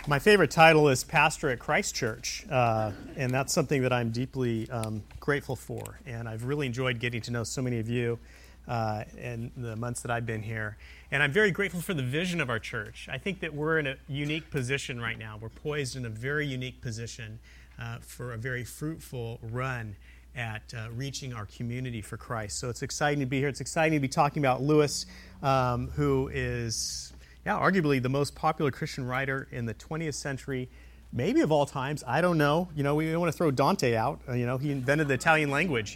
My favorite title is Pastor at Christ Church, and that's something that I'm deeply grateful for. And I've really enjoyed getting to know so many of you in the months that I've been here. And I'm very grateful for the vision of our church. I think that we're in a unique position right now. We're poised in a very unique position for a very fruitful run at reaching our community for Christ. So it's exciting to be here. It's exciting to be talking about Lewis, who is... arguably the most popular Christian writer in the 20th century, maybe of all times. I don't know. We don't want to throw Dante out. He invented the Italian language,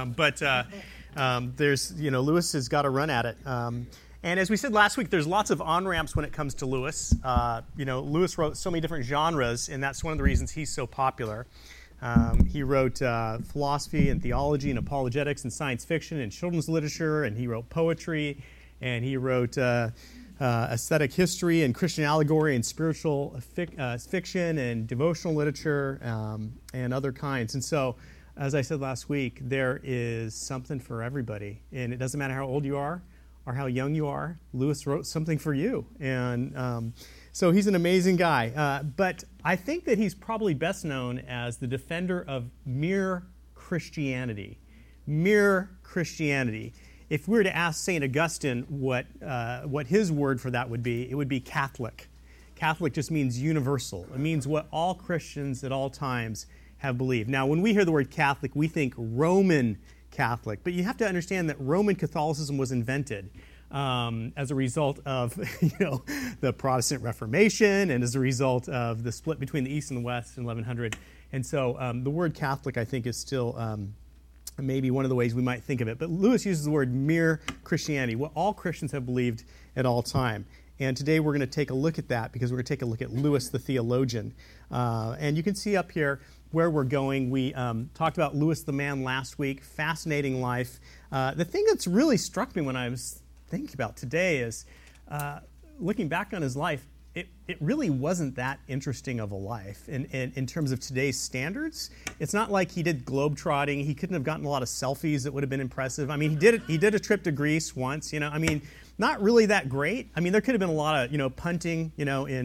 there's, Lewis has got a run at it. And as we said last week, there's lots of on-ramps when it comes to Lewis. Lewis wrote so many different genres, and that's one of the reasons he's so popular. He wrote philosophy and theology and apologetics and science fiction and children's literature, and he wrote poetry, and he wrote... aesthetic history and Christian allegory and spiritual fiction and devotional literature and other kinds. And so, as I said last week, there is something for everybody. And it doesn't matter how old you are or how young you are. Lewis wrote something for you. And so he's an amazing guy. But I think that he's probably best known as the defender of mere Christianity. Mere Christianity. If we were to ask St. Augustine what his word for that would be, it would be Catholic. Catholic just means universal. It means what all Christians at all times have believed. Now, when we hear the word Catholic, we think Roman Catholic. But you have to understand that Roman Catholicism was invented as a result of the Protestant Reformation and as a result of the split between the East and the West in 1100. And so the word Catholic, I think, is still... maybe one of the ways we might think of it. But Lewis uses the word mere Christianity, what all Christians have believed at all time. And today we're going to take a look at that because we're going to take a look at Lewis the theologian. And you can see up here where we're going. We talked about Lewis the man last week, fascinating life. The thing that's really struck me when I was thinking about today is looking back on his life, it really wasn't that interesting of a life in terms of today's standards. It's not like he did globetrotting. He couldn't have gotten a lot of selfies that would have been impressive. I mean, he did a trip to Greece once. Not really that great. I mean, there could have been a lot of punting,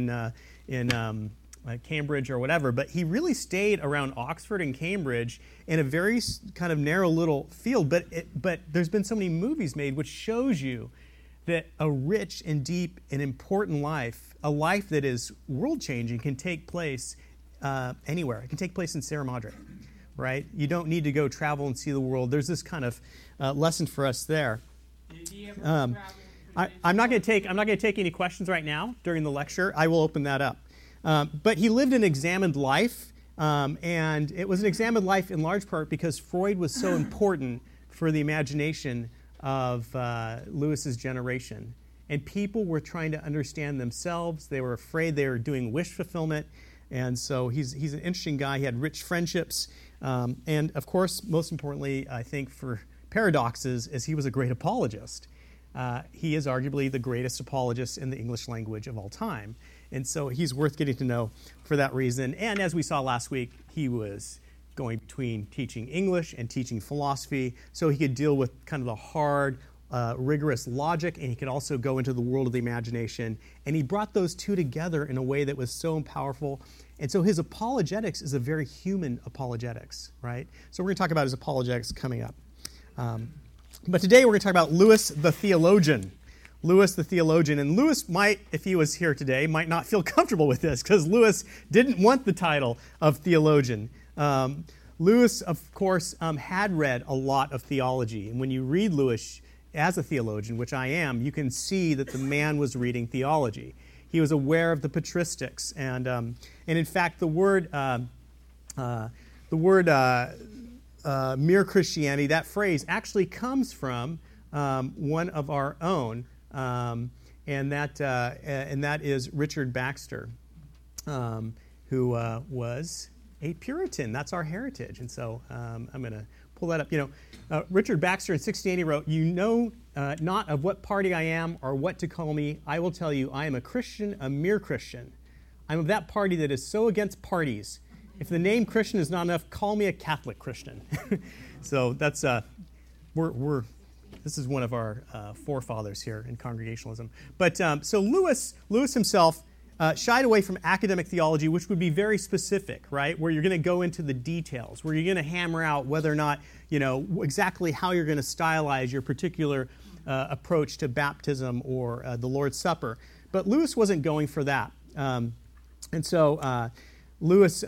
in Cambridge or whatever. But he really stayed around Oxford and Cambridge in a very kind of narrow little field. But there's been so many movies made which shows you that a rich and deep and important life, a life that is world-changing, can take place anywhere. It can take place in Sierra Madre, right? You don't need to go travel and see the world. There's this kind of lesson for us there. Did he ever travel? I'm not going to take any questions right now during the lecture. I will open that up. But he lived an examined life, and it was an examined life in large part because Freud was so important for the imagination of Lewis's generation. And people were trying to understand themselves. They were afraid they were doing wish fulfillment. And so he's an interesting guy. He had rich friendships. And of course, most importantly, I think for paradoxes, is he was a great apologist. He is arguably the greatest apologist in the English language of all time. And so he's worth getting to know for that reason. And as we saw last week, he was going between teaching English and teaching philosophy, so he could deal with kind of the hard, rigorous logic, and he could also go into the world of the imagination. And he brought those two together in a way that was so powerful. And so his apologetics is a very human apologetics, right? So we're going to talk about his apologetics coming up. But today we're going to talk about Lewis the theologian. Lewis the theologian. And Lewis might, if he was here today, might not feel comfortable with this because Lewis didn't want the title of theologian. Lewis, of course, had read a lot of theology. And when you read Lewis as a theologian, which I am, you can see that the man was reading theology. He was aware of the patristics. And in fact, the word mere Christianity, that phrase actually comes from one of our own, and that is Richard Baxter, who was a Puritan. That's our heritage. And so I'm going to pull that up. Richard Baxter in 1680 wrote, "You know not of what party I am or what to call me. I will tell you, I am a Christian, a mere Christian. I'm of that party that is so against parties. If the name Christian is not enough, call me a Catholic Christian." So that's this is one of our forefathers here in Congregationalism. But so Lewis himself shied away from academic theology, which would be very specific, right? Where you're going to go into the details, where you're going to hammer out whether or not, exactly how you're going to stylize your particular approach to baptism or the Lord's Supper. But Lewis wasn't going for that. And so Lewis,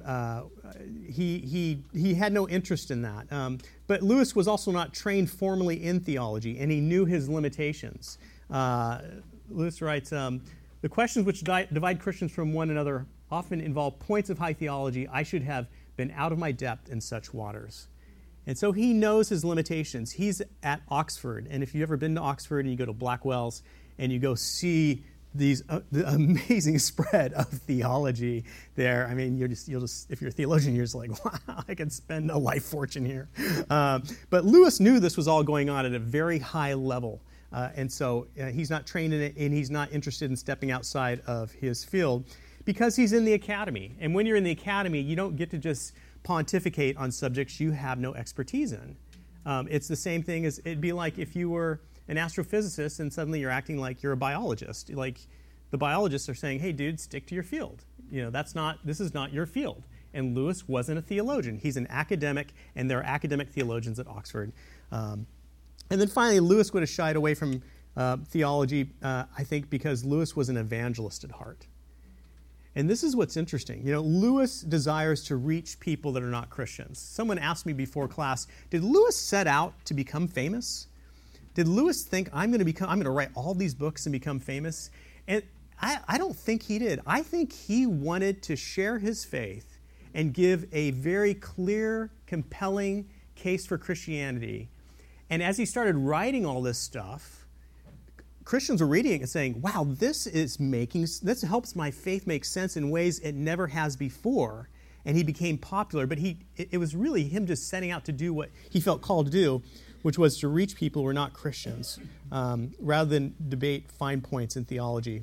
he had no interest in that. But Lewis was also not trained formally in theology, and he knew his limitations. Lewis writes, the questions which divide Christians from one another often involve points of high theology. I should have been out of my depth in such waters. And so he knows his limitations. He's at Oxford, and if you've ever been to Oxford and you go to Blackwell's and you go see the amazing spread of theology there. I mean, you'll just if you're a theologian, you're just like, wow, I could spend a life fortune here. But Lewis knew this was all going on at a very high level. And so he's not trained in it, and he's not interested in stepping outside of his field because he's in the academy. And when you're in the academy, you don't get to just pontificate on subjects you have no expertise in. It's the same thing as it'd be like if you were an astrophysicist and suddenly you're acting like you're a biologist. Like the biologists are saying, hey, dude, stick to your field. This is not your field. And Lewis wasn't a theologian. He's an academic, and there are academic theologians at Oxford. And then finally, Lewis would have shied away from theology, I think, because Lewis was an evangelist at heart. And this is what's interesting. Lewis desires to reach people that are not Christians. Someone asked me before class, did Lewis set out to become famous? Did Lewis think, I'm going to write all these books and become famous? And I don't think he did. I think he wanted to share his faith and give a very clear, compelling case for Christianity. And as he started writing all this stuff, Christians were reading it and saying, wow, this helps my faith make sense in ways it never has before. And he became popular. But it was really him just setting out to do what he felt called to do, which was to reach people who are not Christians, rather than debate fine points in theology.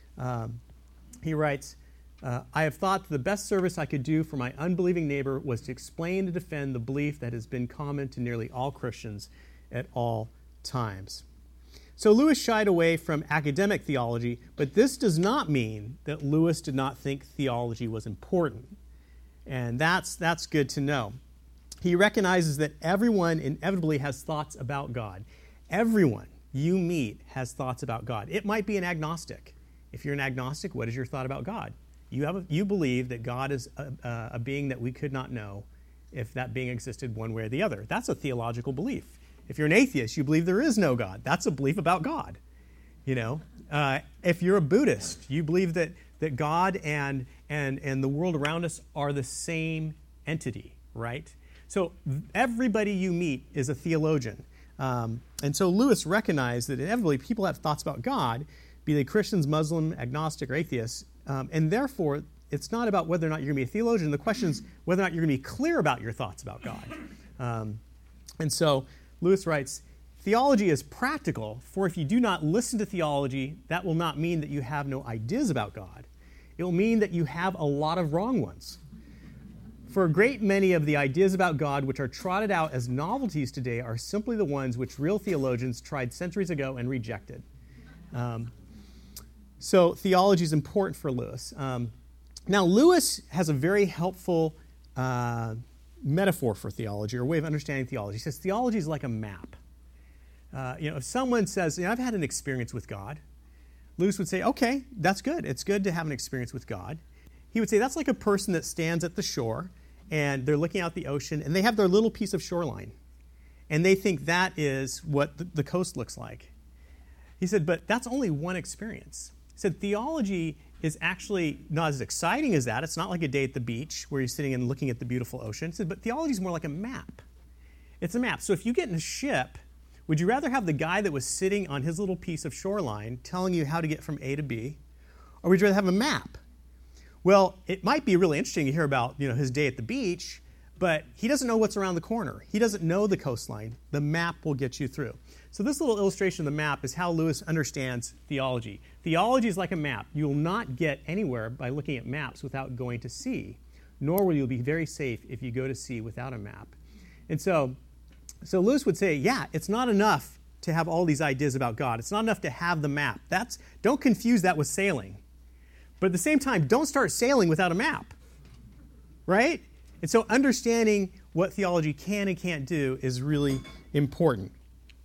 He writes, I have thought the best service I could do for my unbelieving neighbor was to explain and defend the belief that has been common to nearly all Christians at all times. So Lewis shied away from academic theology, but this does not mean that Lewis did not think theology was important. And that's good to know. He recognizes that everyone inevitably has thoughts about God. Everyone you meet has thoughts about God. It might be an agnostic. If you're an agnostic, what is your thought about God? You believe that God is a being that we could not know if that being existed one way or the other. That's a theological belief. If you're an atheist, you believe there is no God. That's a belief about God. If you're a Buddhist, you believe that God and the world around us are the same entity, right? So everybody you meet is a theologian. And so Lewis recognized that inevitably people have thoughts about God, be they Christians, Muslim, agnostic, or atheists, and therefore it's not about whether or not you're going to be a theologian. The question is whether or not you're going to be clear about your thoughts about God. And so Lewis writes, theology is practical, for if you do not listen to theology, that will not mean that you have no ideas about God. It will mean that you have a lot of wrong ones. For a great many of the ideas about God which are trotted out as novelties today are simply the ones which real theologians tried centuries ago and rejected. So theology is important for Lewis. Now, Lewis has a very helpful metaphor for theology, or way of understanding theology. He says theology is like a map. If someone says, I've had an experience with God, Lewis would say, okay, that's good. It's good to have an experience with God. He would say that's like a person that stands at the shore and they're looking out the ocean and they have their little piece of shoreline and they think that is what the coast looks like. He said, but that's only one experience. He said theology is actually not as exciting as that. It's not like a day at the beach where you're sitting and looking at the beautiful ocean. He said, but theology is more like a map. It's a map. So if you get in a ship, would you rather have the guy that was sitting on his little piece of shoreline telling you how to get from A to B, or would you rather have a map? Well, it might be really interesting to hear about his day at the beach, but he doesn't know what's around the corner. He doesn't know the coastline. The map will get you through. So this little illustration of the map is how Lewis understands theology. Theology is like a map. You will not get anywhere by looking at maps without going to sea, nor will you be very safe if you go to sea without a map. And so Lewis would say, yeah, it's not enough to have all these ideas about God. It's not enough to have the map. Don't confuse that with sailing. But at the same time, don't start sailing without a map, right? And so understanding what theology can and can't do is really important.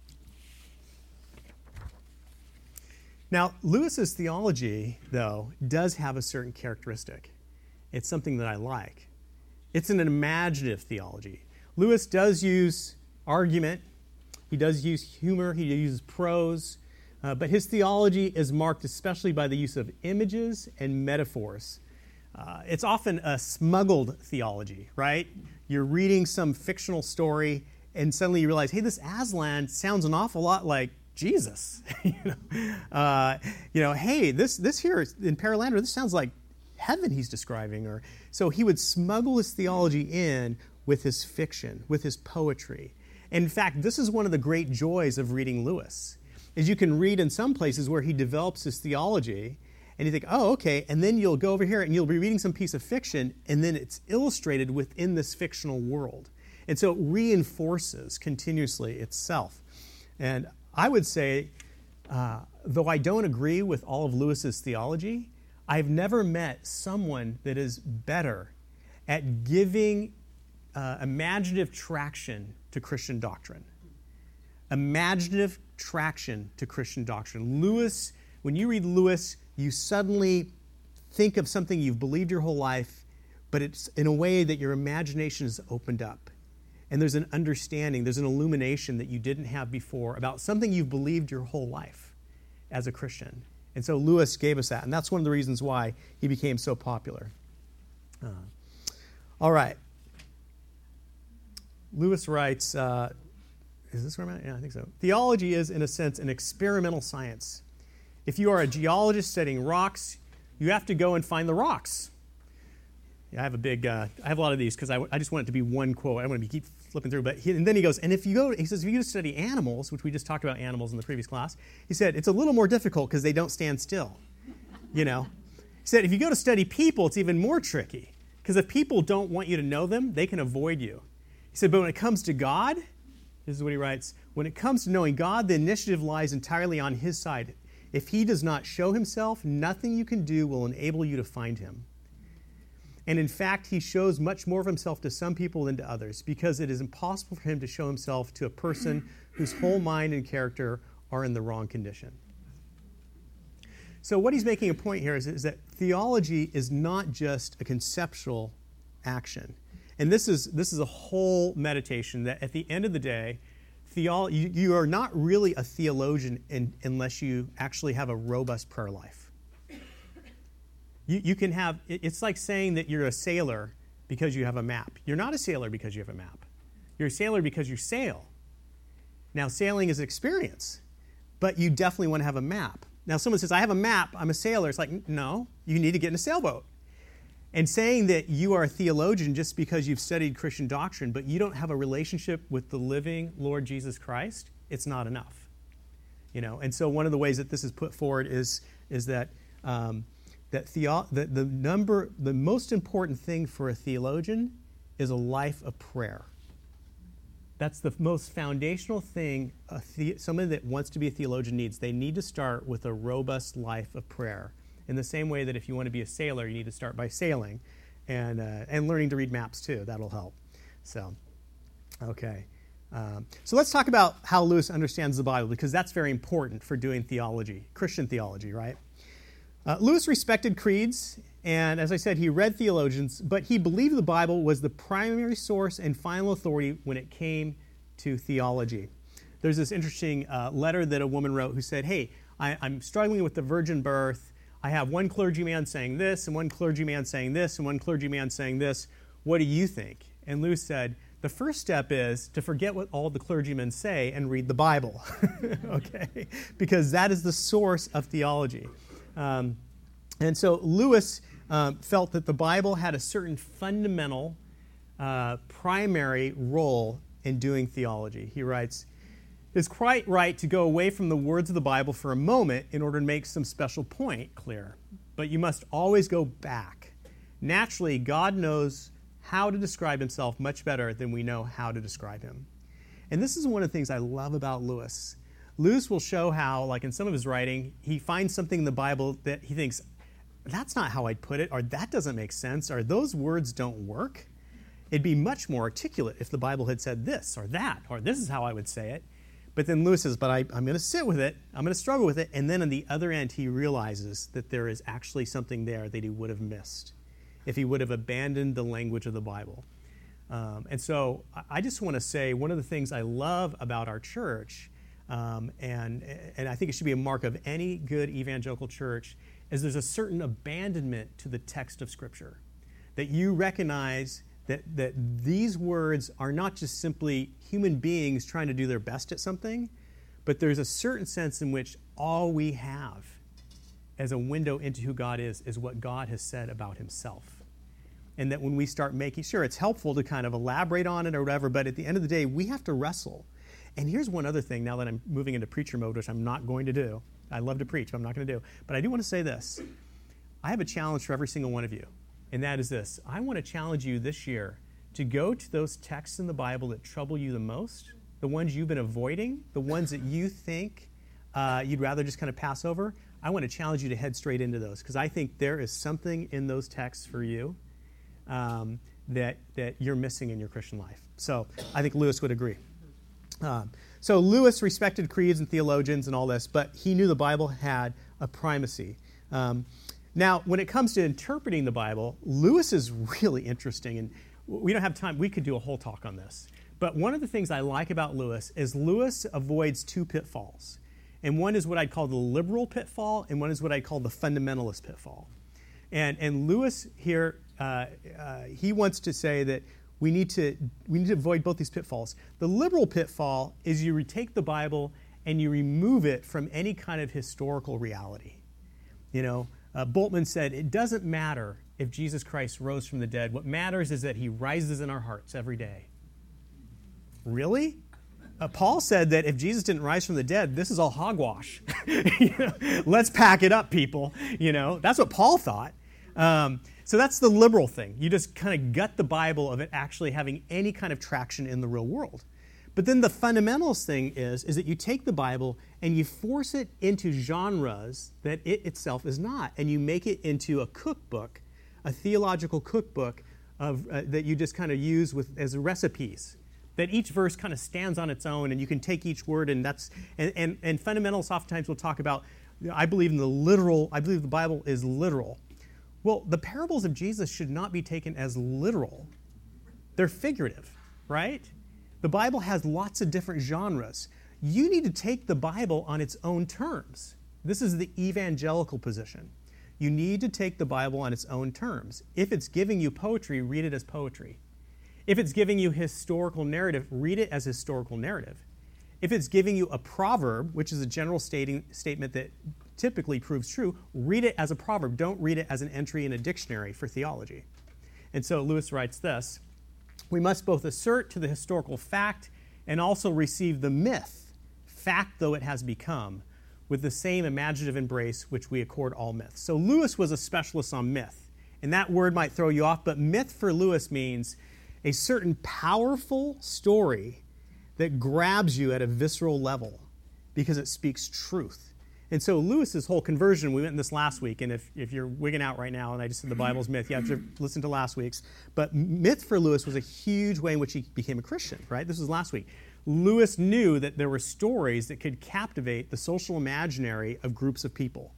Now, Lewis's theology, though, does have a certain characteristic. It's something that I like. It's an imaginative theology. Lewis does use argument. He does use humor. He uses prose. But his theology is marked especially by the use of images and metaphors. It's often a smuggled theology, right? You're reading some fictional story, and suddenly you realize, hey, this Aslan sounds an awful lot like Jesus. Hey, this here in Paralandra, this sounds like heaven he's describing. So he would smuggle his theology in with his fiction, with his poetry. And in fact, this is one of the great joys of reading Lewis, is you can read in some places where he develops his theology, and you think, oh, okay, and then you'll go over here and you'll be reading some piece of fiction, and then it's illustrated within this fictional world. And so it reinforces continuously itself. And I would say, though I don't agree with all of Lewis's theology, I've never met someone that is better at giving imaginative traction to Christian doctrine. Imaginative traction to Christian doctrine. Lewis, when you read Lewis, you suddenly think of something you've believed your whole life, but it's in a way that your imagination is opened up. And there's an understanding, there's an illumination that you didn't have before about something you've believed your whole life as a Christian. And so Lewis gave us that, and that's one of the reasons why he became so popular. All right. Lewis writes, is this where I'm at? Yeah, I think so. Theology is, in a sense, an experimental science. If you are a geologist studying rocks, you have to go and find the rocks. Yeah, I have a lot of these because I just want it to be one quote. I don't want to keep flipping through. And then he goes, and if you go to study animals, which we just talked about animals in the previous class, he said, it's a little more difficult because they don't stand still. He said, if you go to study people, it's even more tricky because if people don't want you to know them, they can avoid you. He said, but when it comes to God, this is what he writes, when it comes to knowing God, the initiative lies entirely on his side. If he does not show himself, nothing you can do will enable you to find him. And in fact, he shows much more of himself to some people than to others because it is impossible for him to show himself to a person whose whole mind and character are in the wrong condition. So what he's making a point here is that theology is not just a conceptual action. And this is a whole meditation that at the end of the day, you are not really a theologian unless you actually have a robust prayer life. You can have, it's like saying that you're a sailor because you have a map. You're not a sailor because you have a map. You're a sailor because you sail. Now, sailing is an experience, but you definitely want to have a map. Now, someone says, I have a map, I'm a sailor. It's like, no, you need to get in a sailboat. And saying that you are a theologian just because you've studied Christian doctrine, but you don't have a relationship with the living Lord Jesus Christ, it's not enough. And so one of the ways that this is put forward is that the most important thing for a theologian is a life of prayer. That's the most foundational thing somebody that wants to be a theologian needs. They need to start with a robust life of prayer. In the same way that if you want to be a sailor, you need to start by sailing and learning to read maps too. That'll help. So, okay. So let's talk about how Lewis understands the Bible because that's very important for doing theology, Christian theology, right? Lewis respected creeds, and as I said, he read theologians, but he believed the Bible was the primary source and final authority when it came to theology. There's this interesting letter that a woman wrote who said, hey, I'm struggling with the virgin birth. I have one clergyman saying this, and one clergyman saying this, and one clergyman saying this. What do you think? And Lewis said, the first step is to forget what all the clergymen say and read the Bible, okay? Because that is the source of theology. And so Lewis felt that the Bible had a certain fundamental, primary role in doing theology. He writes, it's quite right to go away from the words of the Bible for a moment in order to make some special point clear, but you must always go back. Naturally, God knows how to describe himself much better than we know how to describe him. And this is one of the things I love about Lewis. Lewis will show how, like in some of his writing, he finds something in the Bible that he thinks, that's not how I'd put it, or that doesn't make sense, or those words don't work. It'd be much more articulate if the Bible had said this or that, or this is how I would say it. But then Lewis says, but I'm going to sit with it, I'm going to struggle with it, and then on the other end he realizes that there is actually something there that he would have missed if he would have abandoned the language of the Bible. And so I just want to say one of the things I love about our church, and I think it should be a mark of any good evangelical church, is there's a certain abandonment to the text of Scripture. That you recognize that these words are not just simply human beings trying to do their best at something, but there's a certain sense in which all we have as a window into who God is what God has said about himself. And that when we start making, sure, it's helpful to kind of elaborate on it or whatever, but at the end of the day, we have to wrestle. And here's one other thing, now that I'm moving into preacher mode, which I'm not going to do. I love to preach, but I'm not going to do. But I do want to say this. I have a challenge for every single one of you. And that is this. I want to challenge you this year to go to those texts in the Bible that trouble you the most, the ones you've been avoiding, the ones that you think you'd rather just kind of pass over. I want to challenge you to head straight into those because I think there is something in those texts for you that you're missing in your Christian life. So I think Lewis would agree. So Lewis respected creeds and theologians and all this, but he knew the Bible had a primacy. Now, when it comes to interpreting the Bible, Lewis is really interesting, and we don't have time. We could do a whole talk on this. But one of the things I like about Lewis is Lewis avoids two pitfalls. And one is what I'd call the liberal pitfall, and one is what I'd call the fundamentalist pitfall. And Lewis here, he wants to say that we need to avoid both these pitfalls. The liberal pitfall is you retake the Bible and you remove it from any kind of historical reality. You know, Bultmann said, it doesn't matter if Jesus Christ rose from the dead. What matters is that he rises in our hearts every day. Really? Paul said that if Jesus didn't rise from the dead, this is all hogwash. Let's pack it up, people. That's what Paul thought. So that's the liberal thing. You just kind of gut the Bible of it actually having any kind of traction in the real world. But then the fundamentalist thing is that you take the Bible and you force it into genres that it itself is not, and you make it into a cookbook, a theological cookbook that you just kind of use as recipes. That each verse kind of stands on its own, and you can take each word, and fundamentalists oftentimes will talk about, I believe the Bible is literal. Well, the parables of Jesus should not be taken as literal. They're figurative, right? The Bible has lots of different genres. You need to take the Bible on its own terms. This is the evangelical position. You need to take the Bible on its own terms. If it's giving you poetry, read it as poetry. If it's giving you historical narrative, read it as historical narrative. If it's giving you a proverb, which is a general statement that typically proves true, read it as a proverb. Don't read it as an entry in a dictionary for theology. And so Lewis writes this, we must both assert to the historical fact and also receive the myth, fact though it has become, with the same imaginative embrace which we accord all myths. So Lewis was a specialist on myth, and that word might throw you off, but myth for Lewis means a certain powerful story that grabs you at a visceral level because it speaks truth. And so Lewis's whole conversion, we went in this last week, and if you're wigging out right now and I just said the Bible's myth, you have to listen to last week's. But myth for Lewis was a huge way in which he became a Christian, right? This was last week. Lewis knew that there were stories that could captivate the social imaginary of groups of people.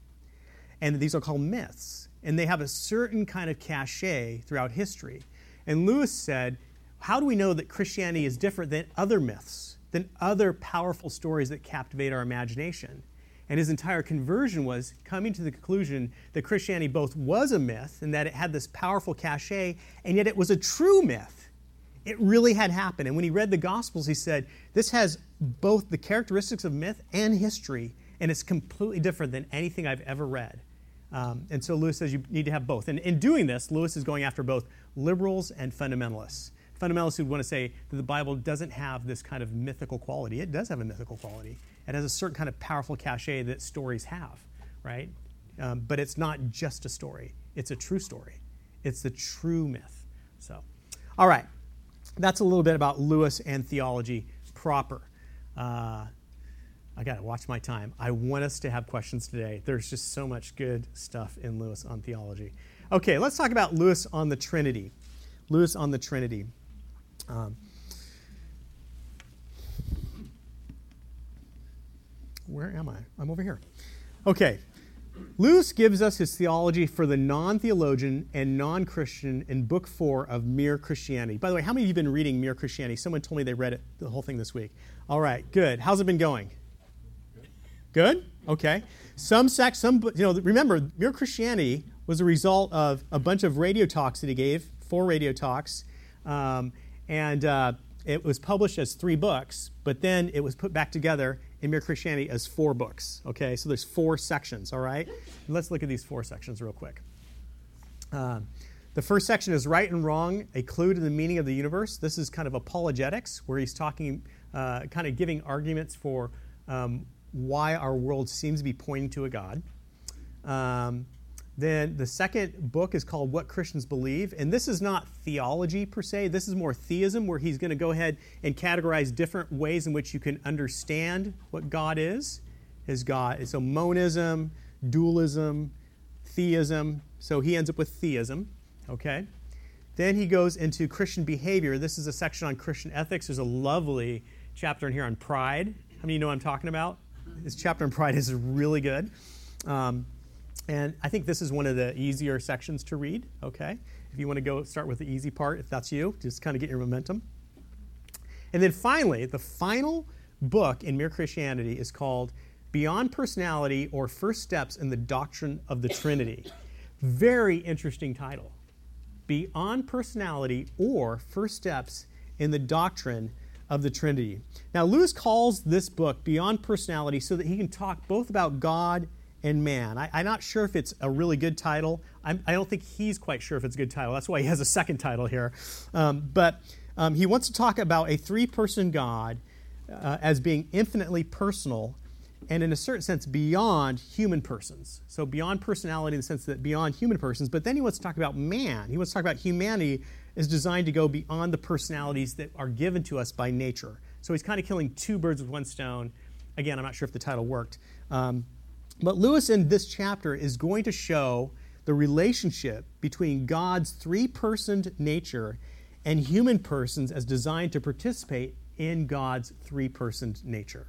And these are called myths. And they have a certain kind of cachet throughout history. And Lewis said, how do we know that Christianity is different than other myths, than other powerful stories that captivate our imagination? And his entire conversion was coming to the conclusion that Christianity both was a myth and that it had this powerful cachet, and yet it was a true myth. It really had happened. And when he read the Gospels, he said, this has both the characteristics of myth and history, and it's completely different than anything I've ever read. And so Lewis says you need to have both. And in doing this, Lewis is going after both liberals and fundamentalists. Fundamentalists who want to say that the Bible doesn't have this kind of mythical quality. It does have a mythical quality. It has a certain kind of powerful cachet that stories have, right? But it's not just a story. It's a true story. It's the true myth. So, all right. That's a little bit about Lewis and theology proper. I got to watch my time. I want us to have questions today. There's just so much good stuff in Lewis on theology. Okay, let's talk about Lewis on the Trinity. Lewis on the Trinity. Where am I? I'm over here. Okay. Lewis gives us his theology for the non-theologian and non-Christian in Book 4 of Mere Christianity. By the way, how many of you have been reading Mere Christianity? Someone told me they read it, the whole thing this week. All right, good. How's it been going? Good? Okay. Remember, Mere Christianity was a result of a bunch of radio talks that he gave, 4 radio talks, and it was published as 3 books, but then it was put back together in Mere Christianity as 4 books. Okay, so there's 4 sections, all right? And let's look at these 4 sections real quick. The first section is Right and Wrong, a Clue to the Meaning of the Universe. This is kind of apologetics, where he's talking, kind of giving arguments for why our world seems to be pointing to a God. Then the second book is called What Christians Believe, and this is not theology per se. This is more theism, where he's going to go ahead and categorize different ways in which you can understand what God is. His God. So monism, dualism, theism. So he ends up with theism. Okay. Then he goes into Christian behavior. This is a section on Christian ethics. There's a lovely chapter in here on pride. How many of you know what I'm talking about? This chapter on pride is really good. And I think this is one of the easier sections to read, okay? If you want to go start with the easy part, if that's you, just kind of get your momentum. And then finally, the final book in Mere Christianity is called Beyond Personality, or First Steps in the Doctrine of the Trinity. Very interesting title. Beyond Personality, or First Steps in the Doctrine of the Trinity. Now, Lewis calls this book Beyond Personality so that he can talk both about God and man. I'm not sure if it's a really good title. I don't think he's quite sure if it's a good title. That's why he has a second title here. But he wants to talk about a 3-person God as being infinitely personal and in a certain sense beyond human persons. So beyond personality in the sense that beyond human persons. But then he wants to talk about man. He wants to talk about humanity is designed to go beyond the personalities that are given to us by nature. So he's kind of killing 2 birds with 1 stone. Again, I'm not sure if the title worked. But Lewis in this chapter is going to show the relationship between God's 3-personed nature and human persons as designed to participate in God's 3-personed nature.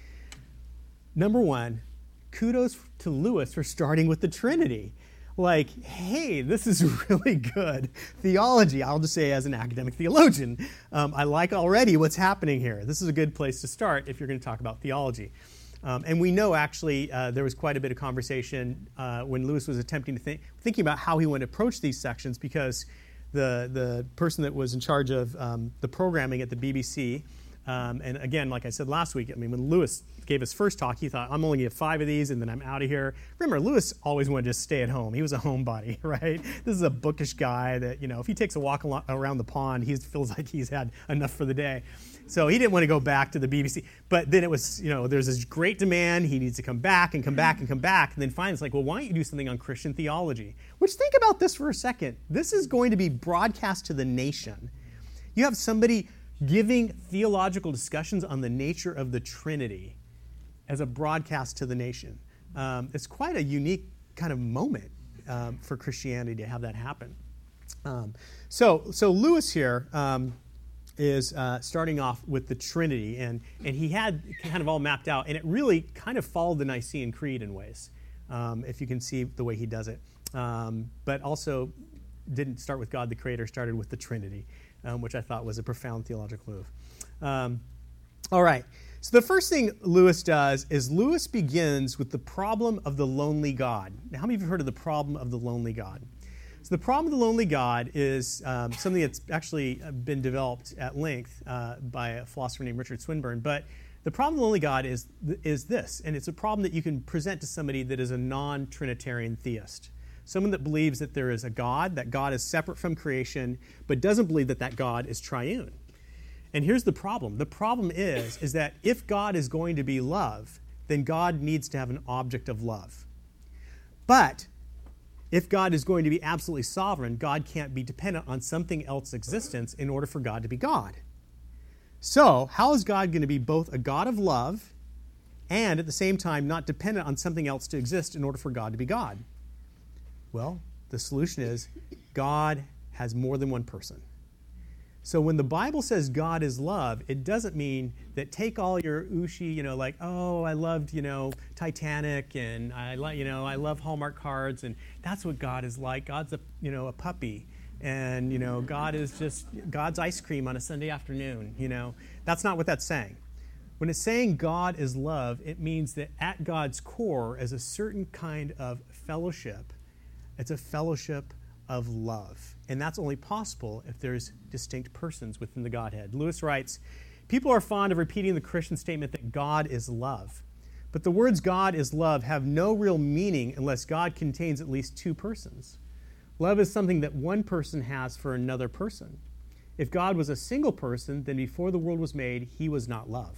Number 1, kudos to Lewis for starting with the Trinity. Like, hey, this is really good theology. I'll just say as an academic theologian, I like already what's happening here. This is a good place to start if you're going to talk about theology. And we know, actually, there was quite a bit of conversation when Lewis was attempting to thinking about how he would approach these sections, because the person that was in charge of the programming at the BBC, and again, like I said last week, I mean, when Lewis gave his first talk, he thought, I'm only going to have 5 of these, and then I'm out of here. Remember, Lewis always wanted to just stay at home. He was a homebody, right? This is a bookish guy that, if he takes a walk around the pond, he feels like he's had enough for the day. So he didn't want to go back to the BBC. But then it was, there's this great demand. He needs to come back and come back and come back. And then finally it's like, well, why don't you do something on Christian theology? Which, think about this for a second. This is going to be broadcast to the nation. You have somebody giving theological discussions on the nature of the Trinity as a broadcast to the nation. It's quite a unique kind of moment for Christianity to have that happen. So Lewis here is starting off with the Trinity, and he had kind of all mapped out, and it really kind of followed the Nicene Creed in ways, if you can see the way he does it. But also didn't start with God the Creator, started with the Trinity, which I thought was a profound theological move. All right, so the first thing Lewis does is Lewis begins with the problem of the lonely God. Now, how many of you have heard of the problem of the lonely God? So the problem of the lonely God is something that's actually been developed at length by a philosopher named Richard Swinburne. But the problem of the lonely God is this, and it's a problem that you can present to somebody that is a non-Trinitarian theist. Someone that believes that there is a God, that God is separate from creation, but doesn't believe that that God is triune. And here's the problem. The problem is that if God is going to be love, then God needs to have an object of love. But if God is going to be absolutely sovereign, God can't be dependent on something else's existence in order for God to be God. So, how is God going to be both a God of love and at the same time not dependent on something else to exist in order for God to be God? Well, the solution is God has more than one person. So when the Bible says God is love, it doesn't mean that take all your Ushi, like, oh, I loved, Titanic, and I love Hallmark cards, and that's what God is like. God's a puppy, and God is just God's ice cream on a Sunday afternoon. That's not what that's saying. When it's saying God is love, it means that at God's core is a certain kind of fellowship. It's a fellowship of love. And that's only possible if there's distinct persons within the Godhead. Lewis writes, people are fond of repeating the Christian statement that God is love. But the words God is love have no real meaning unless God contains at least two persons. Love is something that one person has for another person. If God was a single person, then before the world was made, he was not love.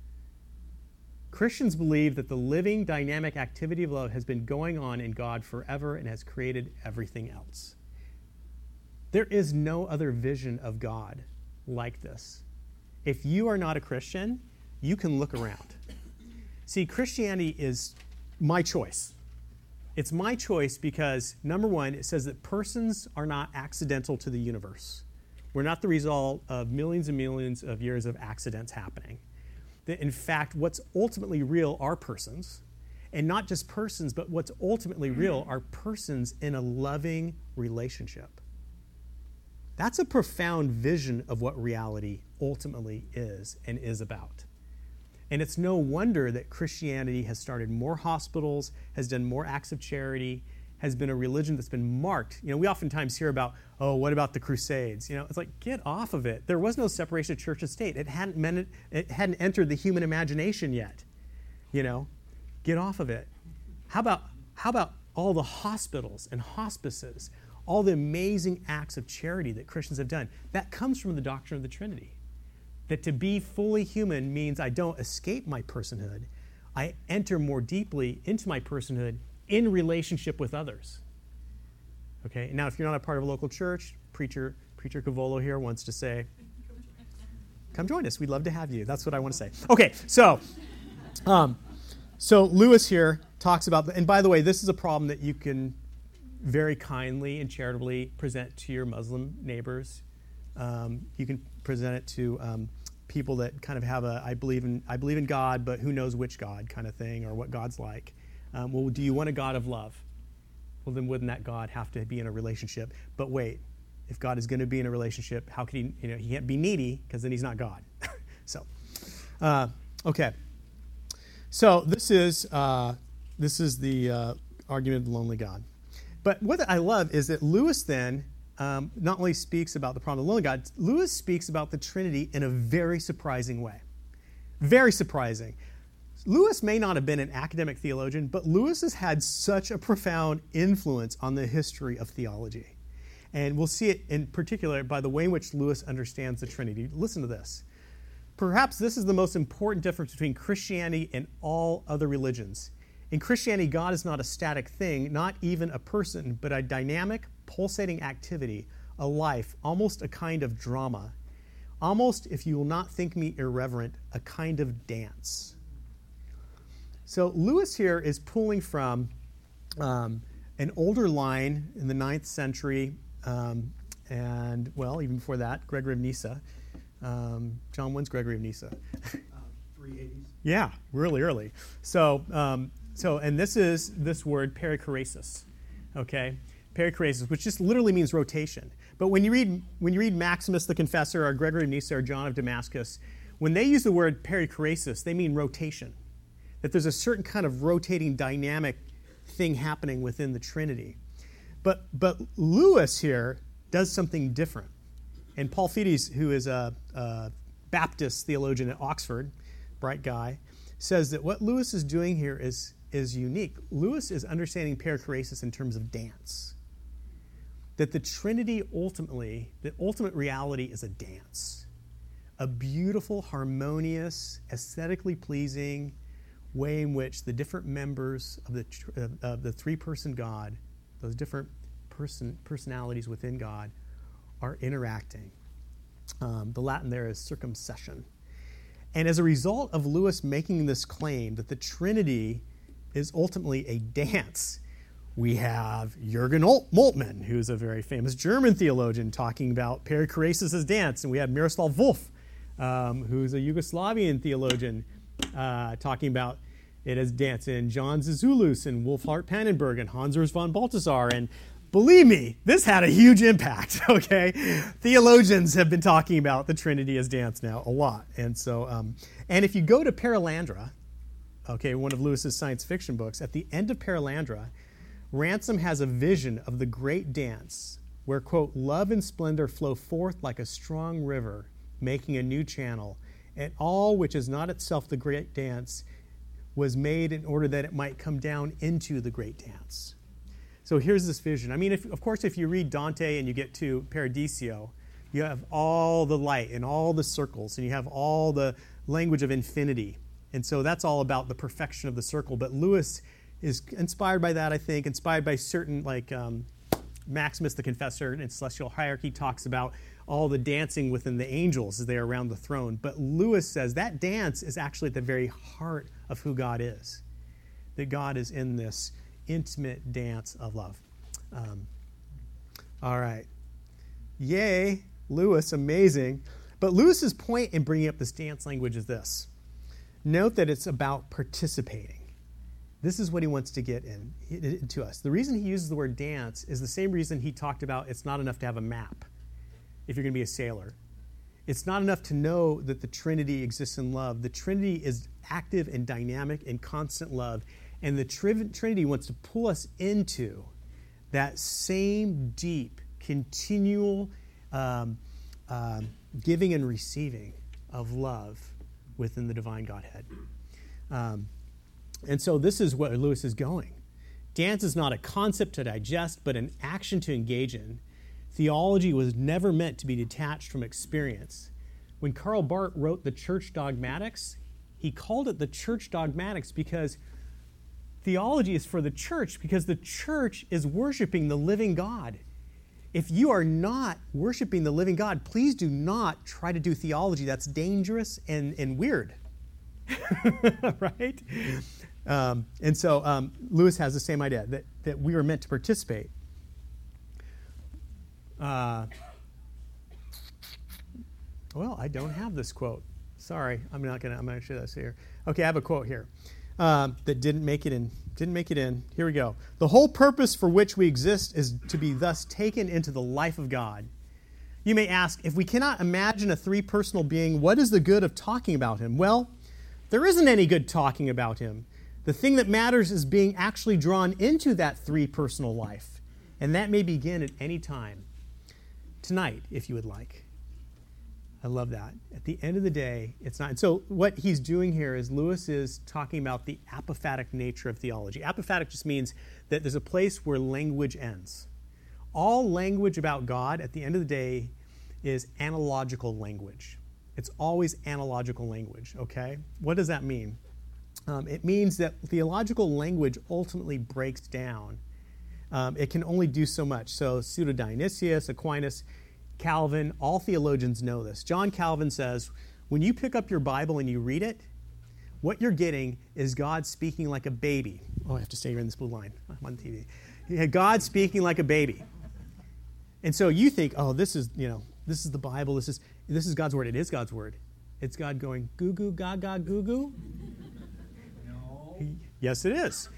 Christians believe that the living, dynamic activity of love has been going on in God forever and has created everything else. There is no other vision of God like this. If you are not a Christian, you can look around. See, Christianity is my choice. It's my choice because, number one, it says that persons are not accidental to the universe. We're not the result of millions and millions of years of accidents happening. That, in fact, what's ultimately real are persons. And not just persons, but what's ultimately real are persons in a loving relationship. That's a profound vision of what reality ultimately is and is about. And it's no wonder that Christianity has started more hospitals, has done more acts of charity, has been a religion that's been marked. We oftentimes hear about, oh, what about the Crusades? It's like, get off of it. There was no separation of church and state. It hadn't entered the human imagination yet. Get off of it. How about all the hospitals and hospices, all the amazing acts of charity that Christians have done? That comes from the doctrine of the Trinity. That to be fully human means I don't escape my personhood. I enter more deeply into my personhood in relationship with others. Okay, now if you're not a part of a local church, Preacher Cavolo here wants to say, come join us. We'd love to have you. That's what I want to say. Okay, so Lewis here talks about, and by the way, this is a problem that you can very kindly and charitably present to your Muslim neighbors. You can present it to people that kind of have a I believe in God, but who knows which God kind of thing, or what God's like. Well, do you want a God of love? Well, then wouldn't that God have to be in a relationship? But wait, if God is going to be in a relationship, how could he? He can't be needy because then he's not God. Okay. So this is the argument of the lonely God. But what I love is that Lewis then not only speaks about the problem of the lonely God, Lewis speaks about the Trinity in a very surprising way. Very surprising. Lewis may not have been an academic theologian, but Lewis has had such a profound influence on the history of theology. And we'll see it in particular by the way in which Lewis understands the Trinity. Listen to this. Perhaps this is the most important difference between Christianity and all other religions. In Christianity, God is not a static thing, not even a person, but a dynamic, pulsating activity, a life, almost a kind of drama. Almost, if you will not think me irreverent, a kind of dance. So Lewis here is pulling from an older line in the 9th century, and, well, even before that, Gregory of Nyssa. John, when's Gregory of Nyssa? 380s. Yeah, really early. So and this is this word perichoresis, okay? Perichoresis, which just literally means rotation. But when you read Maximus the Confessor or Gregory of Nyssa or John of Damascus, when they use the word perichoresis, they mean rotation. That there's a certain kind of rotating dynamic thing happening within the Trinity. But Lewis here does something different. And Paul Fides, who is a Baptist theologian at Oxford, bright guy, says that what Lewis is doing here is unique. Lewis is understanding perichoresis in terms of dance. That the Trinity the ultimate reality is a dance. A beautiful, harmonious, aesthetically pleasing way in which the different members of the three-person God, those different personalities within God, are interacting. The Latin there is circumsession. And as a result of Lewis making this claim that the Trinity is ultimately a dance, we have Jürgen Moltmann, who's a very famous German theologian, talking about perichoresis as dance. And we have Miroslav Volf, who's a Yugoslavian theologian, talking about it as dance. And John Zizulus and Wolfhart Pannenberg and Hans Urs von Balthasar. And believe me, this had a huge impact, okay? Theologians have been talking about the Trinity as dance now a lot. And so, and if you go to Perelandra, okay, one of Lewis's science fiction books, at the end of Perelandra, Ransom has a vision of the great dance where, quote, love and splendor flow forth like a strong river, making a new channel, and all which is not itself the great dance was made in order that it might come down into the great dance. So here's this vision. I mean, of course, if you read Dante and you get to Paradiso, you have all the light and all the circles, and you have all the language of infinity. And so that's all about the perfection of the circle. But Lewis is inspired by that, I think, inspired by certain, like Maximus the Confessor in Celestial Hierarchy talks about all the dancing within the angels as they are around the throne. But Lewis says that dance is actually at the very heart of who God is, that God is in this intimate dance of love. All right. Yay, Lewis, amazing. But Lewis's point in bringing up this dance language is this. Note that it's about participating. This is what he wants to get into us. The reason he uses the word dance is the same reason he talked about it's not enough to have a map if you're going to be a sailor. It's not enough to know that the Trinity exists in love. The Trinity is active and dynamic and constant love. And the Trinity wants to pull us into that same deep, continual giving and receiving of love within the divine Godhead. And so this is where Lewis is going. Dance is not a concept to digest, but an action to engage in. Theology was never meant to be detached from experience. When Karl Barth wrote the Church Dogmatics, he called it the Church Dogmatics because theology is for the church, because the church is worshiping the living God. If you are not worshiping the living God, please do not try to do theology. That's dangerous and weird. Right? And so Lewis has the same idea, that we are meant to participate. Well, I don't have this quote. Sorry, I'm going to show this here. Okay, I have a quote here that didn't make it in. Here we go. The whole purpose for which we exist is to be thus taken into the life of God. You may ask, if we cannot imagine a three-personal being, what is the good of talking about him? Well, there isn't any good talking about him. The thing that matters is being actually drawn into that three-personal life. And that may begin at any time. Tonight, if you would like. I love that. At the end of the day, it's not. And so what he's doing here is Lewis is talking about the apophatic nature of theology. Apophatic just means that there's a place where language ends. All language about God, at the end of the day, is analogical language. It's always analogical language, okay? What does that mean? It means that theological language ultimately breaks down. It can only do so much. So Pseudo-Dionysius, Aquinas, Calvin, all theologians know this. John Calvin says, when you pick up your Bible and you read it, what you're getting is God speaking like a baby. Oh, I have to stay here in this blue line. I'm on TV. God speaking like a baby. And so you think, oh, this is the Bible. This is God's word. It is God's word. It's God going, goo goo gaga goo goo. No. Yes, it is.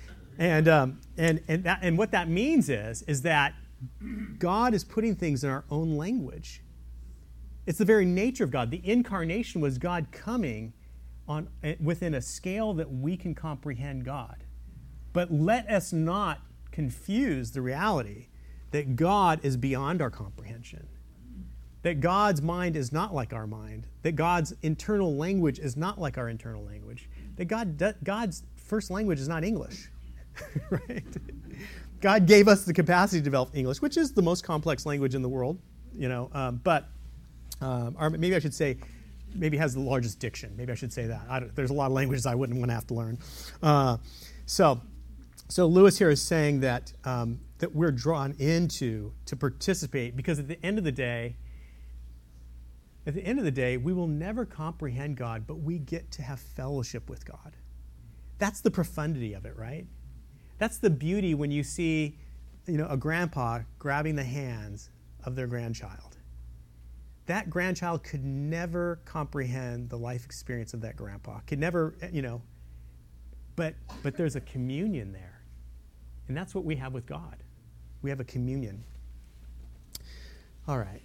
And what that means is that God is putting things in our own language. It's the very nature of God. The incarnation was God coming within a scale that we can comprehend God. But let us not confuse the reality that God is beyond our comprehension. That God's mind is not like our mind. That God's internal language is not like our internal language. That God's first language is not English. Right? God gave us the capacity to develop English, which is the most complex language in the world, or maybe I should say, maybe has the largest diction. Maybe I should say that. There's a lot of languages I wouldn't want to have to learn. So Lewis here is saying that we're drawn into to participate because at the end of the day, at the end of the day, we will never comprehend God, but we get to have fellowship with God. That's the profundity of it, right? That's the beauty when you see, a grandpa grabbing the hands of their grandchild. That grandchild could never comprehend the life experience of that grandpa. Could never, but there's a communion there. And that's what we have with God. We have a communion. All right.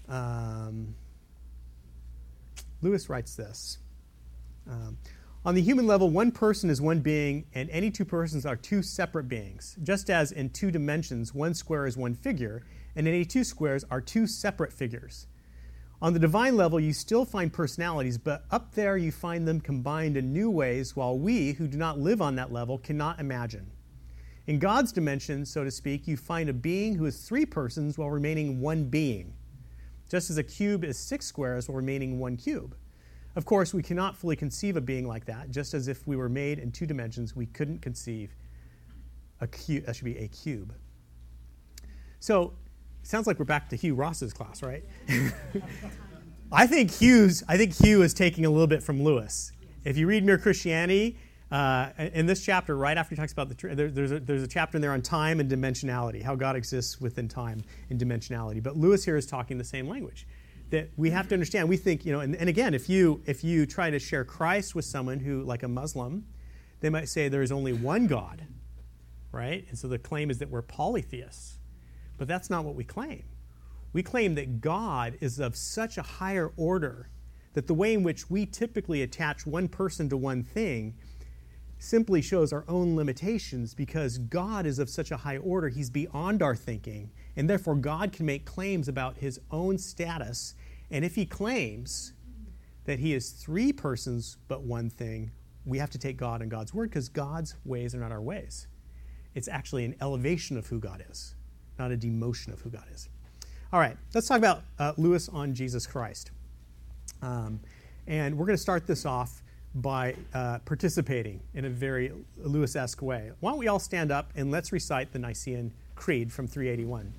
Lewis writes this. On the human level, one person is one being, and any two persons are two separate beings. Just as in two dimensions, one square is one figure, and any two squares are two separate figures. On the divine level, you still find personalities, but up there you find them combined in new ways, while we, who do not live on that level, cannot imagine. In God's dimension, so to speak, you find a being who is three persons while remaining one being, just as a cube is six squares while remaining one cube. Of course, we cannot fully conceive a being like that, just as if we were made in two dimensions, we couldn't conceive a cube. That should be a cube. So, it sounds like we're back to Hugh Ross's class, right? I think Hugh is taking a little bit from Lewis. If you read Mere Christianity, in this chapter, right after he talks about there's a chapter in there on time and dimensionality, how God exists within time and dimensionality. But Lewis here is talking the same language. That we have to understand. We think, and again, if you try to share Christ with someone who, like a Muslim, they might say there is only one God, right? And so the claim is that we're polytheists. But that's not what we claim. We claim that God is of such a higher order that the way in which we typically attach one person to one thing simply shows our own limitations, because God is of such a high order, he's beyond our thinking, and therefore God can make claims about his own status. And if he claims that he is three persons but one thing, we have to take God and God's word, because God's ways are not our ways. It's actually an elevation of who God is, not a demotion of who God is. All right, let's talk about Lewis on Jesus Christ. And we're going to start this off by participating in a very Lewis-esque way. Why don't we all stand up and let's recite the Nicene Creed from 381.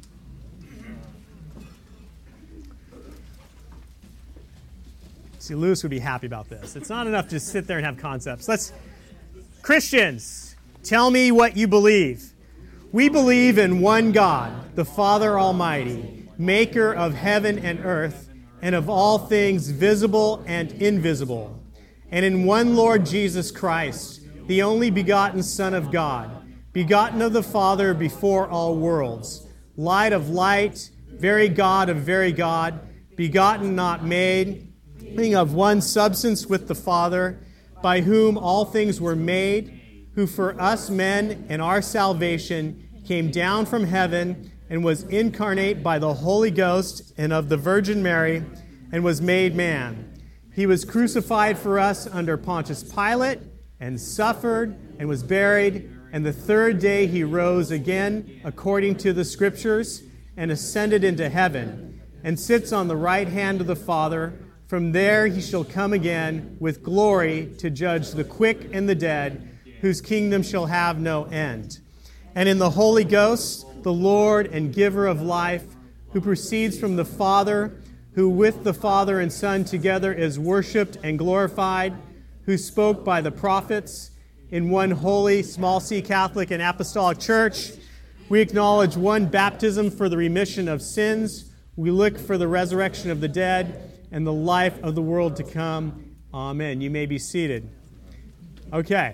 See, Lewis would be happy about this. It's not enough to just sit there and have concepts. Christians, tell me what you believe. We believe in one God, the Father Almighty, maker of heaven and earth, and of all things visible and invisible, and in one Lord Jesus Christ, the only begotten Son of God, begotten of the Father before all worlds, light of light, very God of very God, begotten not made, being of one substance with the Father, by whom all things were made, who for us men and our salvation came down from heaven and was incarnate by the Holy Ghost and of the Virgin Mary, and was made man. He was crucified for us under Pontius Pilate, and suffered, and was buried, and the third day he rose again, according to the Scriptures, and ascended into heaven, and sits on the right hand of the Father. From there he shall come again with glory to judge the quick and the dead, whose kingdom shall have no end. And in the Holy Ghost, the Lord and giver of life, who proceeds from the Father, who with the Father and Son together is worshipped and glorified, who spoke by the prophets, in one holy, small c Catholic and Apostolic Church. We acknowledge one baptism for the remission of sins. We look for the resurrection of the dead and the life of the world to come. Amen. You may be seated. Okay.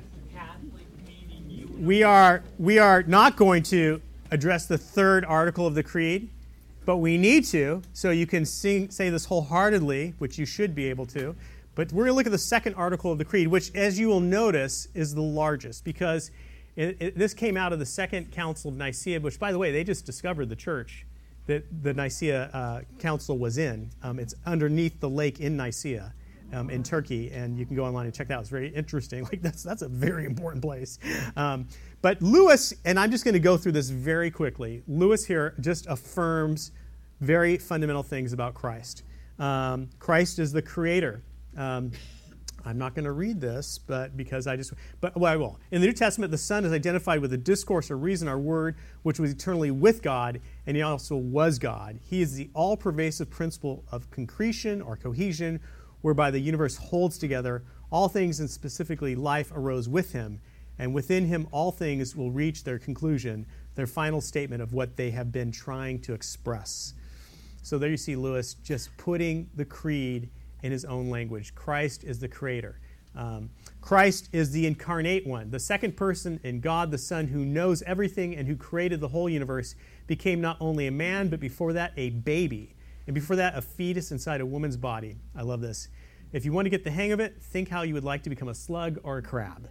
We are not going to address the third article of the Creed, but we need to, so you can say this wholeheartedly, which you should be able to. But we're going to look at the second article of the Creed, which, as you will notice, is the largest, because this came out of the Second Council of Nicaea, which, by the way, they just discovered the church that the Nicaea Council was in. It's underneath the lake in Nicaea in Turkey, and you can go online and check that out. It's very interesting. That's a very important place. But Lewis, and I'm just going to go through this very quickly. Lewis here just affirms very fundamental things about Christ. Christ is the creator. I'm not going to read this, but I will. In the New Testament, the Son is identified with the discourse or reason or word, which was eternally with God, and he also was God. He is the all-pervasive principle of concretion or cohesion, whereby the universe holds together. All things, and specifically life, arose with him, and within him all things will reach their conclusion, their final statement of what they have been trying to express. So there you see Lewis just putting the creed in his own language. Christ is the creator. Christ is the incarnate one, the second person in God the Son, who knows everything and who created the whole universe, became not only a man, but before that a baby, and before that a fetus inside a woman's body. I love this. If you want to get the hang of it, think how you would like to become a slug or a crab.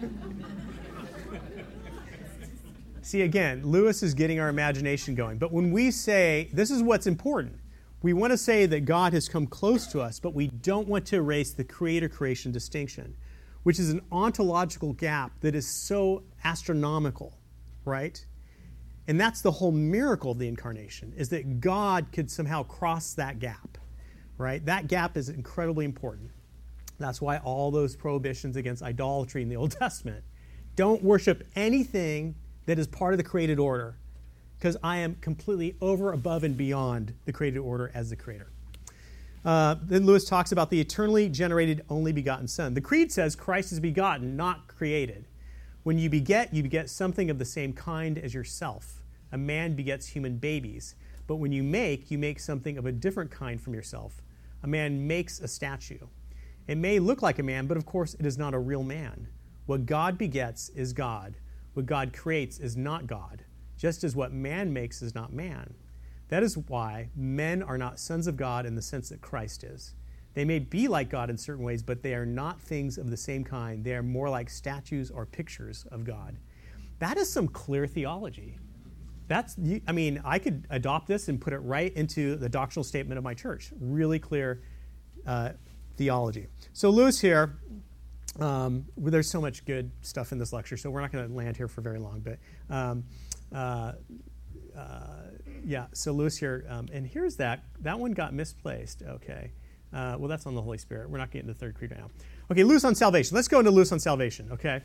See, again, Lewis is getting our imagination going. But when we say, this is what's important, we want to say that God has come close to us, but we don't want to erase the creator-creation distinction, which is an ontological gap that is so astronomical, right? And that's the whole miracle of the incarnation, is that God could somehow cross that gap, right? That gap is incredibly important. That's why all those prohibitions against idolatry in the Old Testament. Don't worship anything that is part of the created order, because I am completely over, above, and beyond the created order as the creator. Then Lewis talks about the eternally generated, only begotten Son. The Creed says Christ is begotten, not created. When you beget something of the same kind as yourself. A man begets human babies. But when you make something of a different kind from yourself. A man makes a statue. It may look like a man, but of course it is not a real man. What God begets is God. What God creates is not God, just as what man makes is not man. That is why men are not sons of God in the sense that Christ is. They may be like God in certain ways, but they are not things of the same kind. They are more like statues or pictures of God. That is some clear theology. I could adopt this and put it right into the doctrinal statement of my church. Really clear theology. So Lewis here, there's so much good stuff in this lecture, so we're not going to land here for very long. But so Lewis here, and here's that one got misplaced. Okay, well, that's on the Holy Spirit. We're not getting to the third creed right now. Okay, Lewis on salvation. Let's go into Lewis on salvation. Okay,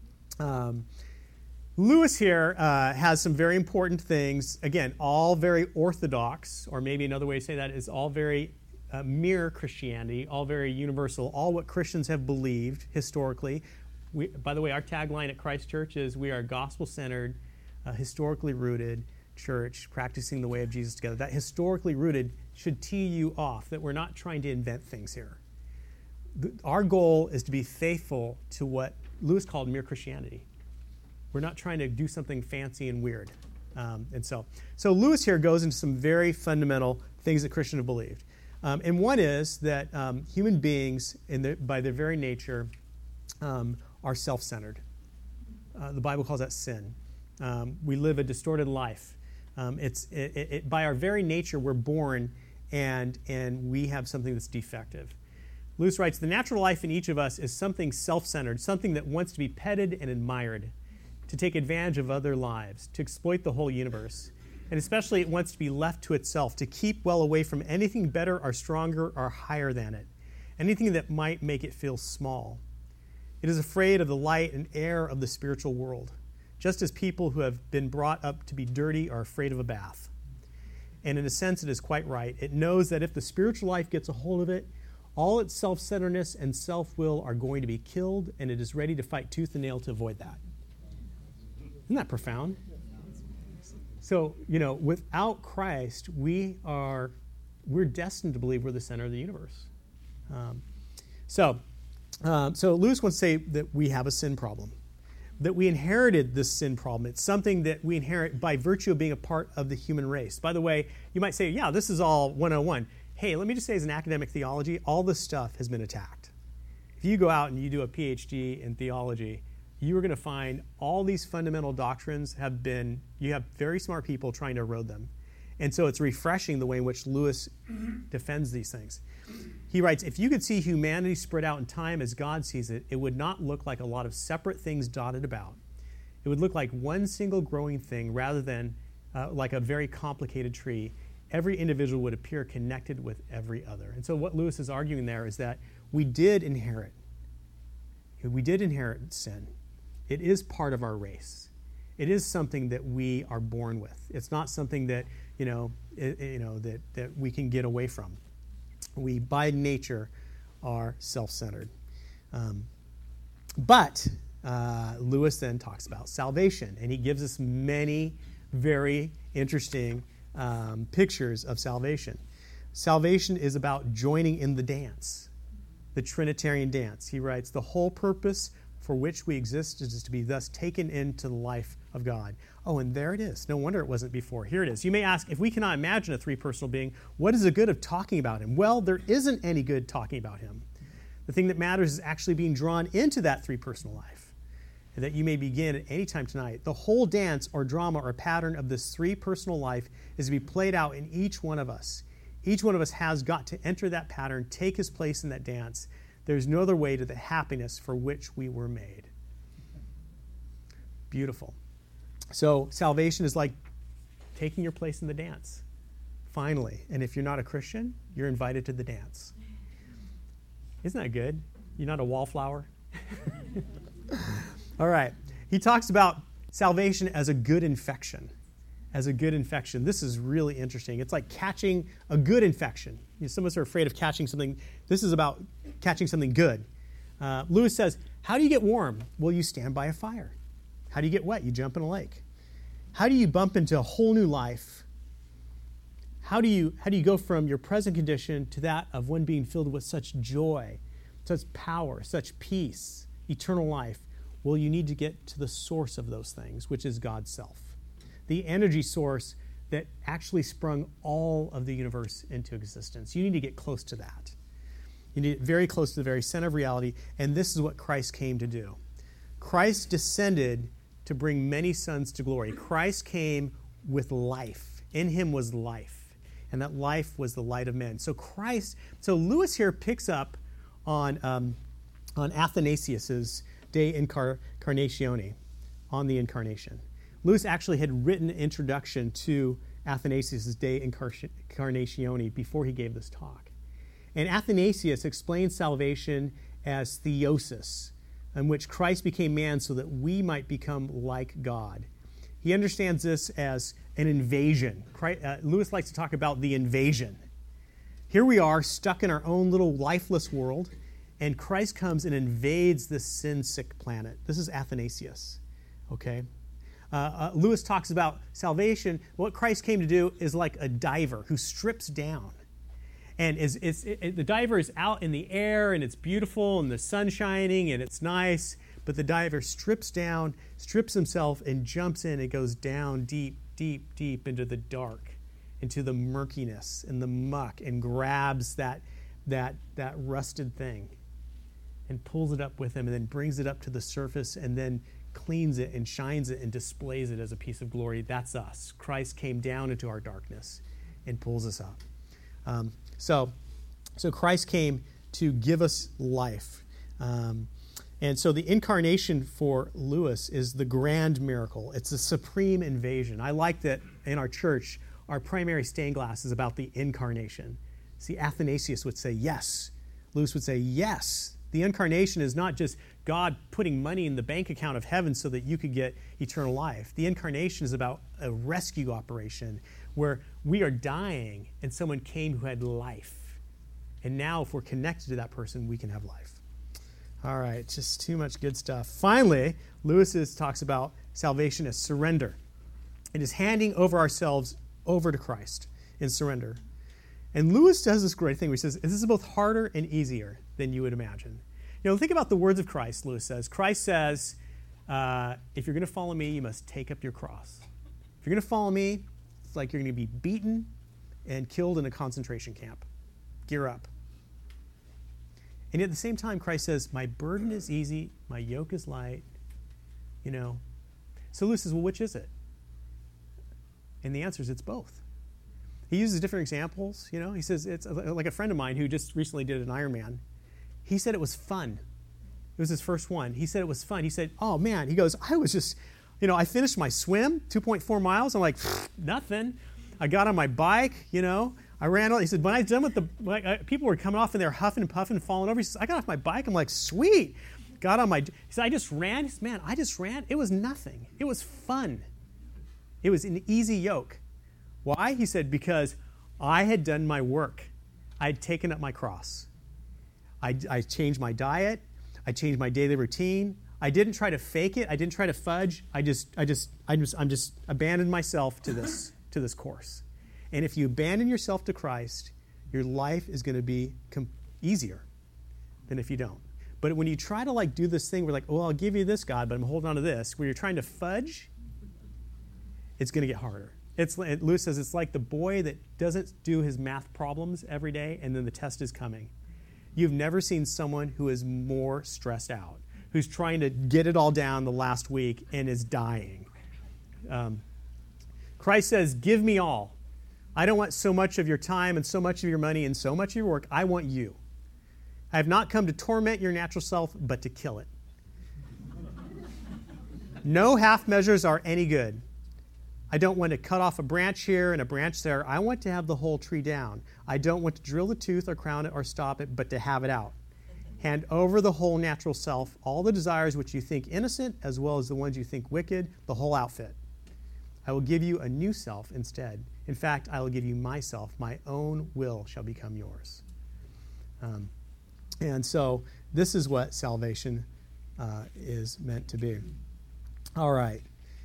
Lewis here has some very important things. Again, all very orthodox, or maybe another way to say that is all very mere Christianity, all very universal, all what Christians have believed historically. By the way, our tagline at Christ Church is we are gospel-centered, historically rooted church, practicing the way of Jesus together. That historically rooted should tee you off, that we're not trying to invent things here. Our goal is to be faithful to what Lewis called mere Christianity. We're not trying to do something fancy and weird. So Lewis here goes into some very fundamental things that Christians have believed. And one is that human beings, by their very nature, are self-centered. The Bible calls that sin. We live a distorted life. By our very nature, we're born, and we have something that's defective. Lewis writes, the natural life in each of us is something self-centered, something that wants to be petted and admired, to take advantage of other lives, to exploit the whole universe. And especially it wants to be left to itself, to keep well away from anything better or stronger or higher than it, anything that might make it feel small. It is afraid of the light and air of the spiritual world, just as people who have been brought up to be dirty are afraid of a bath. And in a sense, it is quite right. It knows that if the spiritual life gets a hold of it, all its self-centeredness and self-will are going to be killed, and it is ready to fight tooth and nail to avoid that. Isn't that profound? So, without Christ, we're destined to believe we're the center of the universe. So Lewis wants to say that we have a sin problem, that we inherited this sin problem. It's something that we inherit by virtue of being a part of the human race. By the way, you might say, yeah, this is all 101. Hey, let me just say as an academic theology, all this stuff has been attacked. If you go out and you do a PhD in theology, you are going to find all these fundamental doctrines you have very smart people trying to erode them. And so it's refreshing the way in which Lewis defends these things. He writes, if you could see humanity spread out in time as God sees it, it would not look like a lot of separate things dotted about. It would look like one single growing thing rather than like a very complicated tree. Every individual would appear connected with every other. And so what Lewis is arguing there is that we did inherit We did inherit sin. It is part of our race. It is something that we are born with. It's not something that, that we can get away from. We, by nature, are self-centered. But Lewis then talks about salvation, and he gives us many very interesting pictures of salvation. Salvation is about joining in the dance, the Trinitarian dance. He writes, the whole purpose for which we exist is to be thus taken into the life of God. Oh, and there it is. No wonder it wasn't before. Here it is. You may ask, if we cannot imagine a three-personal being, what is the good of talking about him? Well, there isn't any good talking about him. The thing that matters is actually being drawn into that three-personal life, and that you may begin at any time tonight. The whole dance or drama or pattern of this three-personal life is to be played out in each one of us. Each one of us has got to enter that pattern, take his place in that dance. There's no other way to the happiness for which we were made. Beautiful. So salvation is like taking your place in the dance, finally. And if you're not a Christian, you're invited to the dance. Isn't that good? You're not a wallflower? All right. He talks about salvation as a good infection. As a good infection. This is really interesting. It's like catching a good infection. Some of us are afraid of catching something. This is about catching something good. Lewis says, how do you get warm? Well, you stand by a fire. How do you get wet? You jump in a lake. How do you bump into a whole new life? How do you go from your present condition to that of one being filled with such joy, such power, such peace, eternal life? Well, you need to get to the source of those things, which is God's self. The energy source that actually sprung all of the universe into existence. You need to get close to that. You need to get very close to the very center of reality, and this is what Christ came to do. Christ descended to bring many sons to glory. Christ came with life. In him was life, and that life was the light of men. So Lewis here picks up on Athanasius's De Incarnatione, on the Incarnation. Lewis actually had written an introduction to Athanasius' De Incarnatione before he gave this talk. And Athanasius explains salvation as theosis, in which Christ became man so that we might become like God. He understands this as an invasion. Lewis likes to talk about the invasion. Here we are, stuck in our own little lifeless world, and Christ comes and invades this sin-sick planet. This is Athanasius, okay? Lewis talks about salvation. What Christ came to do is like a diver who strips down. And the diver is out in the air, and it's beautiful, and the sun's shining, and it's nice. But the diver strips down, strips himself, and jumps in and goes down deep, deep, deep into the dark, into the murkiness and the muck, and grabs that rusted thing and pulls it up with him, and then brings it up to the surface, and then cleans it and shines it and displays it as a piece of glory. That's us. Christ came down into our darkness and pulls us up. So Christ came to give us life. And so the incarnation for Lewis is the grand miracle. It's a supreme invasion. I like that in our church, our primary stained glass is about the incarnation. See, Athanasius would say yes. Lewis would say yes. The incarnation is not just God putting money in the bank account of heaven so that you could get eternal life. The incarnation is about a rescue operation where we are dying and someone came who had life. And now if we're connected to that person, we can have life. All right, just too much good stuff. Finally, Lewis talks about salvation as surrender. It is handing over ourselves over to Christ in surrender. And Lewis does this great thing where he says, this is both harder and easier than you would imagine. Think about the words of Christ, Lewis says. Christ says, if you're going to follow me, you must take up your cross. If you're going to follow me, it's like you're going to be beaten and killed in a concentration camp. Gear up. And at the same time, Christ says, my burden is easy, my yoke is light. So Lewis says, well, which is it? And the answer is it's both. He uses different examples. He says, it's like a friend of mine who just recently did an Ironman. He said it was fun. It was his first one. He said it was fun. He said, oh man, he goes, I was just, I finished my swim, 2.4 miles. I'm like, nothing. I got on my bike, I ran out. He said, when I was done with people were coming off and they're huffing and puffing and falling over. He says, I got off my bike. I'm like, sweet. got on my, he said, I just ran. He said, man, I just ran. It was nothing. It was fun. It was an easy yoke. Why? He said, because I had done my work. I had taken up my cross. I changed my diet. I changed my daily routine. I didn't try to fake it. I didn't try to fudge. I just abandoned myself to this course. And if you abandon yourself to Christ, your life is going to be easier than if you don't. But when you try to do this thing where well, I'll give you this, God, but I'm holding on to this, where you're trying to fudge, it's going to get harder. Lewis says it's like the boy that doesn't do his math problems every day and then the test is coming. You've never seen someone who is more stressed out, who's trying to get it all down the last week and is dying. Christ says, give me all. I don't want so much of your time and so much of your money and so much of your work. I want you. I have not come to torment your natural self, but to kill it. No half measures are any good. I don't want to cut off a branch here and a branch there. I want to have the whole tree down. I don't want to drill the tooth or crown it or stop it, but to have it out. Hand over the whole natural self, all the desires which you think innocent, as well as the ones you think wicked, the whole outfit. I will give you a new self instead. In fact, I will give you myself. My own will shall become yours. And so this is what salvation is meant to be. All right.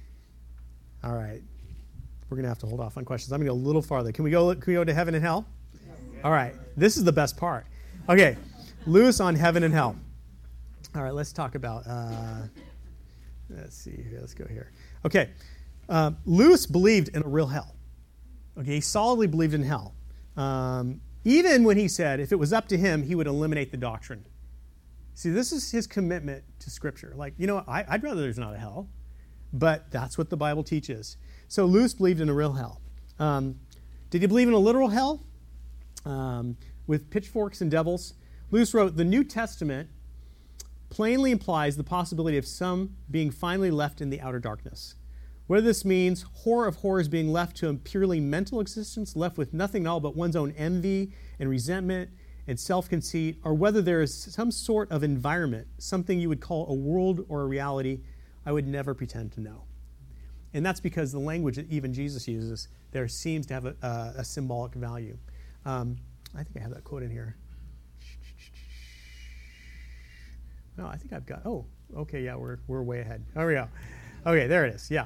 We're going to have to hold off on questions. I'm going to go a little farther. Can we go to heaven and hell? All right. This is the best part. Okay. Lewis on heaven and hell. All right. Let's talk about, let's see here. Let's go here. Okay. Lewis believed in a real hell. Okay. He solidly believed in hell. Even when he said if it was up to him, he would eliminate the doctrine. See, this is his commitment to Scripture. I'd rather there's not a hell. But that's what the Bible teaches. So Lewis believed in a real hell. Did he believe in a literal hell? With pitchforks and devils? Lewis wrote, the New Testament plainly implies the possibility of some being finally left in the outer darkness. Whether this means horror of horrors being left to a purely mental existence, left with nothing at all but one's own envy and resentment and self-conceit, or whether there is some sort of environment, something you would call a world or a reality, I would never pretend to know. And that's because the language that even Jesus uses there seems to have a symbolic value. I think I have that quote in here. No, I think I've got, okay, yeah, we're way ahead. There we go. Okay, there it is, yeah.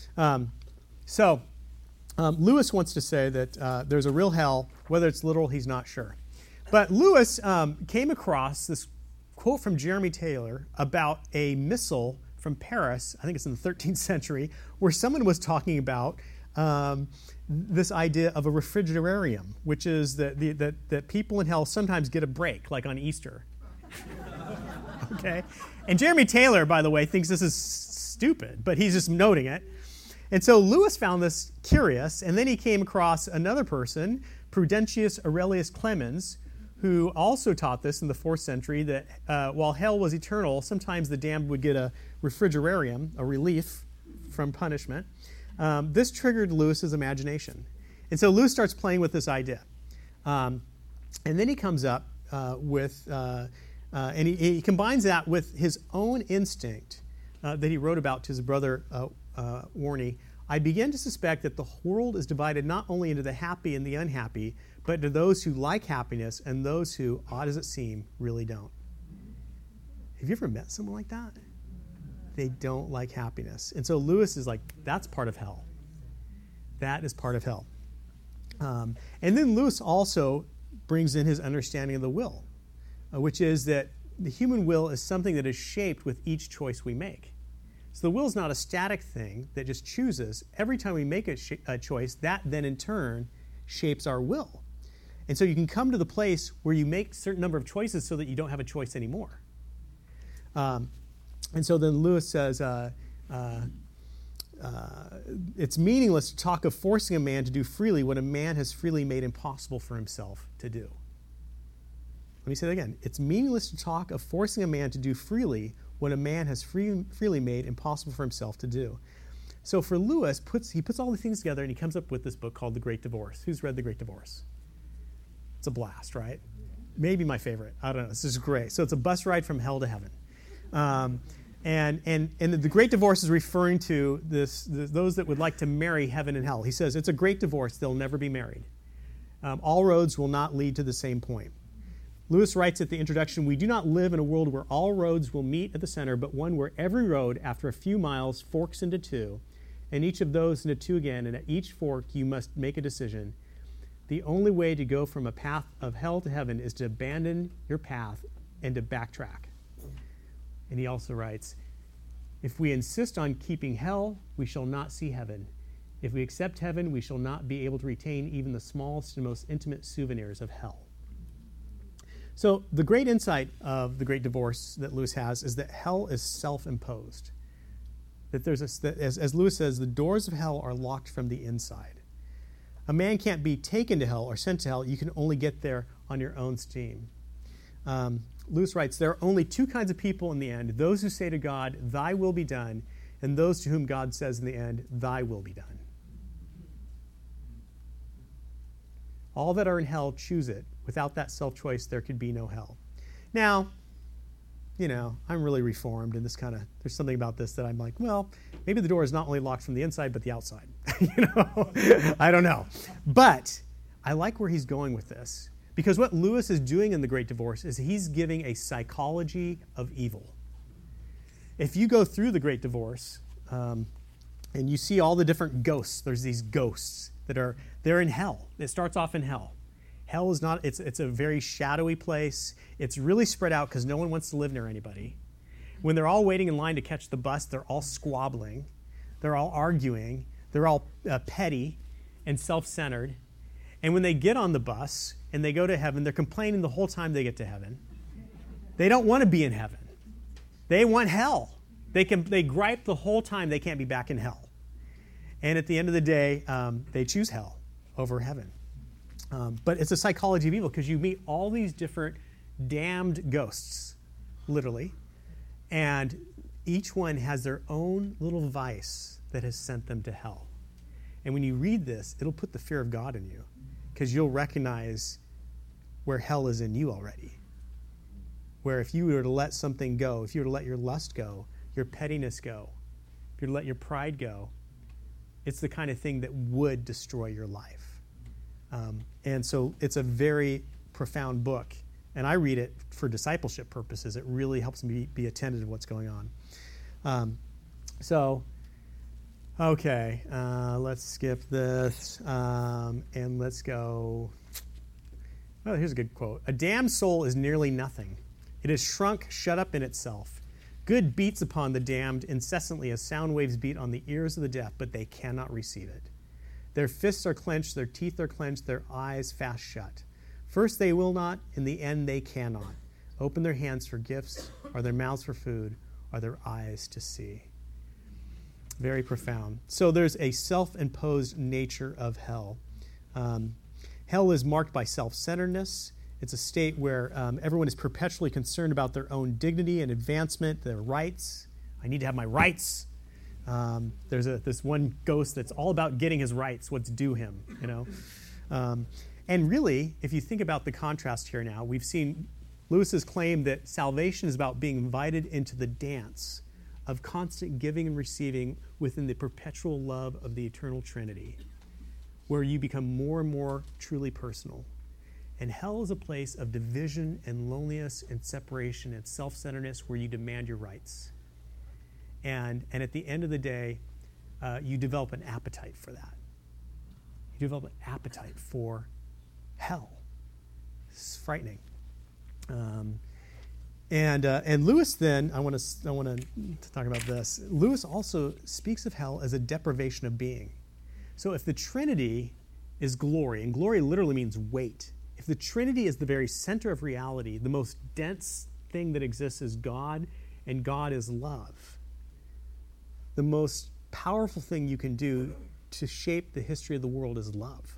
Lewis wants to say that there's a real hell. Whether it's literal, he's not sure. But Lewis came across this quote from Jeremy Taylor about a missile from Paris, I think it's in the 13th century, where someone was talking about this idea of a refrigerarium, which is that people in hell sometimes get a break, like on Easter. Okay? And Jeremy Taylor, by the way, thinks this is stupid, but he's just noting it. And so Lewis found this curious, and then he came across another person, Prudentius Aurelius Clemens, who also taught this in the 4th century, that while hell was eternal, sometimes the damned would get a refrigerarium, a relief from punishment. This triggered Lewis's imagination. And so Lewis starts playing with this idea. And then he comes up with, and he combines that with his own instinct that he wrote about to his brother Warney. I begin to suspect that the world is divided not only into the happy and the unhappy, but to those who like happiness and those who, odd as it seems, really don't. Have you ever met someone like that? They don't like happiness. And so Lewis is like, that's part of hell. That is part of hell. And then Lewis also brings in his understanding of the will, which is that the human will is something that is shaped with each choice we make. So the will is not a static thing that just chooses. Every time we make a choice, that then in turn shapes our will. And so you can come to the place where you make a certain number of choices so that you don't have a choice anymore. And so then Lewis says, it's meaningless to talk of forcing a man to do freely what a man has freely made impossible for himself to do. Let me say that again. It's meaningless to talk of forcing a man to do freely what a man has freely made impossible for himself to do. So for Lewis, he puts all the things together and he comes up with this book called The Great Divorce. Who's read The Great Divorce? It's a blast, right? Maybe my favorite. I don't know. This is great. So it's a bus ride from hell to heaven. And the great divorce is referring to those that would like to marry heaven and hell. He says it's a great divorce. They'll never be married. All roads will not lead to the same point. Lewis writes at the introduction, "We do not live in a world where all roads will meet at the center, but one where every road, after a few miles, forks into two, and each of those into two again, and at each fork you must make a decision. The only way to go from a path of hell to heaven is to abandon your path and to backtrack." And he also writes, "If we insist on keeping hell, we shall not see heaven. If we accept heaven, we shall not be able to retain even the smallest and most intimate souvenirs of hell." So the great insight of the great divorce that Lewis has is that hell is self-imposed. That as Lewis says, the doors of hell are locked from the inside. A man can't be taken to hell or sent to hell. You can only get there on your own steam. Lewis writes, "There are only two kinds of people in the end, those who say to God, 'Thy will be done,' and those to whom God says in the end, 'Thy will be done.' All that are in hell choose it. Without that self-choice, there could be no hell." Now, I'm really reformed, and there's something about this that I'm like, well, maybe the door is not only locked from the inside, but the outside. I don't know. But I like where he's going with this, because what Lewis is doing in The Great Divorce is he's giving a psychology of evil. If you go through The Great Divorce, and you see all the different ghosts, there's these ghosts they're in hell. It starts off in hell. Hell is not, it's a very shadowy place. It's really spread out because no one wants to live near anybody. When they're all waiting in line to catch the bus, they're all squabbling. They're all arguing. They're all petty and self-centered. And when they get on the bus and they go to heaven, they're complaining the whole time they get to heaven. They don't want to be in heaven. They want hell. They gripe the whole time they can't be back in hell. And at the end of the day, they choose hell over heaven. But it's a psychology of evil because you meet all these different damned ghosts, literally, and each one has their own little vice that has sent them to hell. And when you read this, it'll put the fear of God in you because you'll recognize where hell is in you already. Where if you were to let something go, if you were to let your lust go, your pettiness go, if you were to let your pride go, it's the kind of thing that would destroy your life. And so it's a very profound book. And I read it for discipleship purposes. It really helps me be attentive to what's going on. Okay, let's skip this. And let's go. Oh, here's a good quote. "A damned soul is nearly nothing. It is shrunk, shut up in itself. Good beats upon the damned incessantly as sound waves beat on the ears of the deaf, but they cannot receive it. Their fists are clenched, their teeth are clenched, their eyes fast shut. First they will not, in the end they cannot. Open their hands for gifts, or their mouths for food, or their eyes to see." Very profound. So there's a self-imposed nature of hell. Hell is marked by self-centeredness. It's a state where everyone is perpetually concerned about their own dignity and advancement, their rights. I need to have my rights. There's this one ghost that's all about getting his rights, what's due him, And really, if you think about the contrast here now, we've seen Lewis's claim that salvation is about being invited into the dance of constant giving and receiving within the perpetual love of the eternal Trinity, where you become more and more truly personal. And hell is a place of division and loneliness and separation and self-centeredness where you demand your rights. And at the end of the day, you develop an appetite for that. You develop an appetite for hell. It's frightening. And Lewis then, I want to talk about this. Lewis also speaks of hell as a deprivation of being. So if the Trinity is glory, and glory literally means weight. If the Trinity is the very center of reality, the most dense thing that exists is God, and God is love. The most powerful thing you can do to shape the history of the world is love.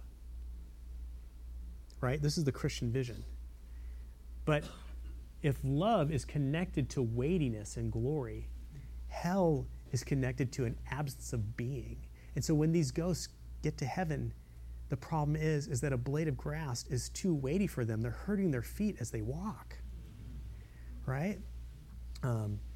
Right? This is the Christian vision. But if love is connected to weightiness and glory, hell is connected to an absence of being. And so when these ghosts get to heaven, the problem is that a blade of grass is too weighty for them. They're hurting their feet as they walk. Right?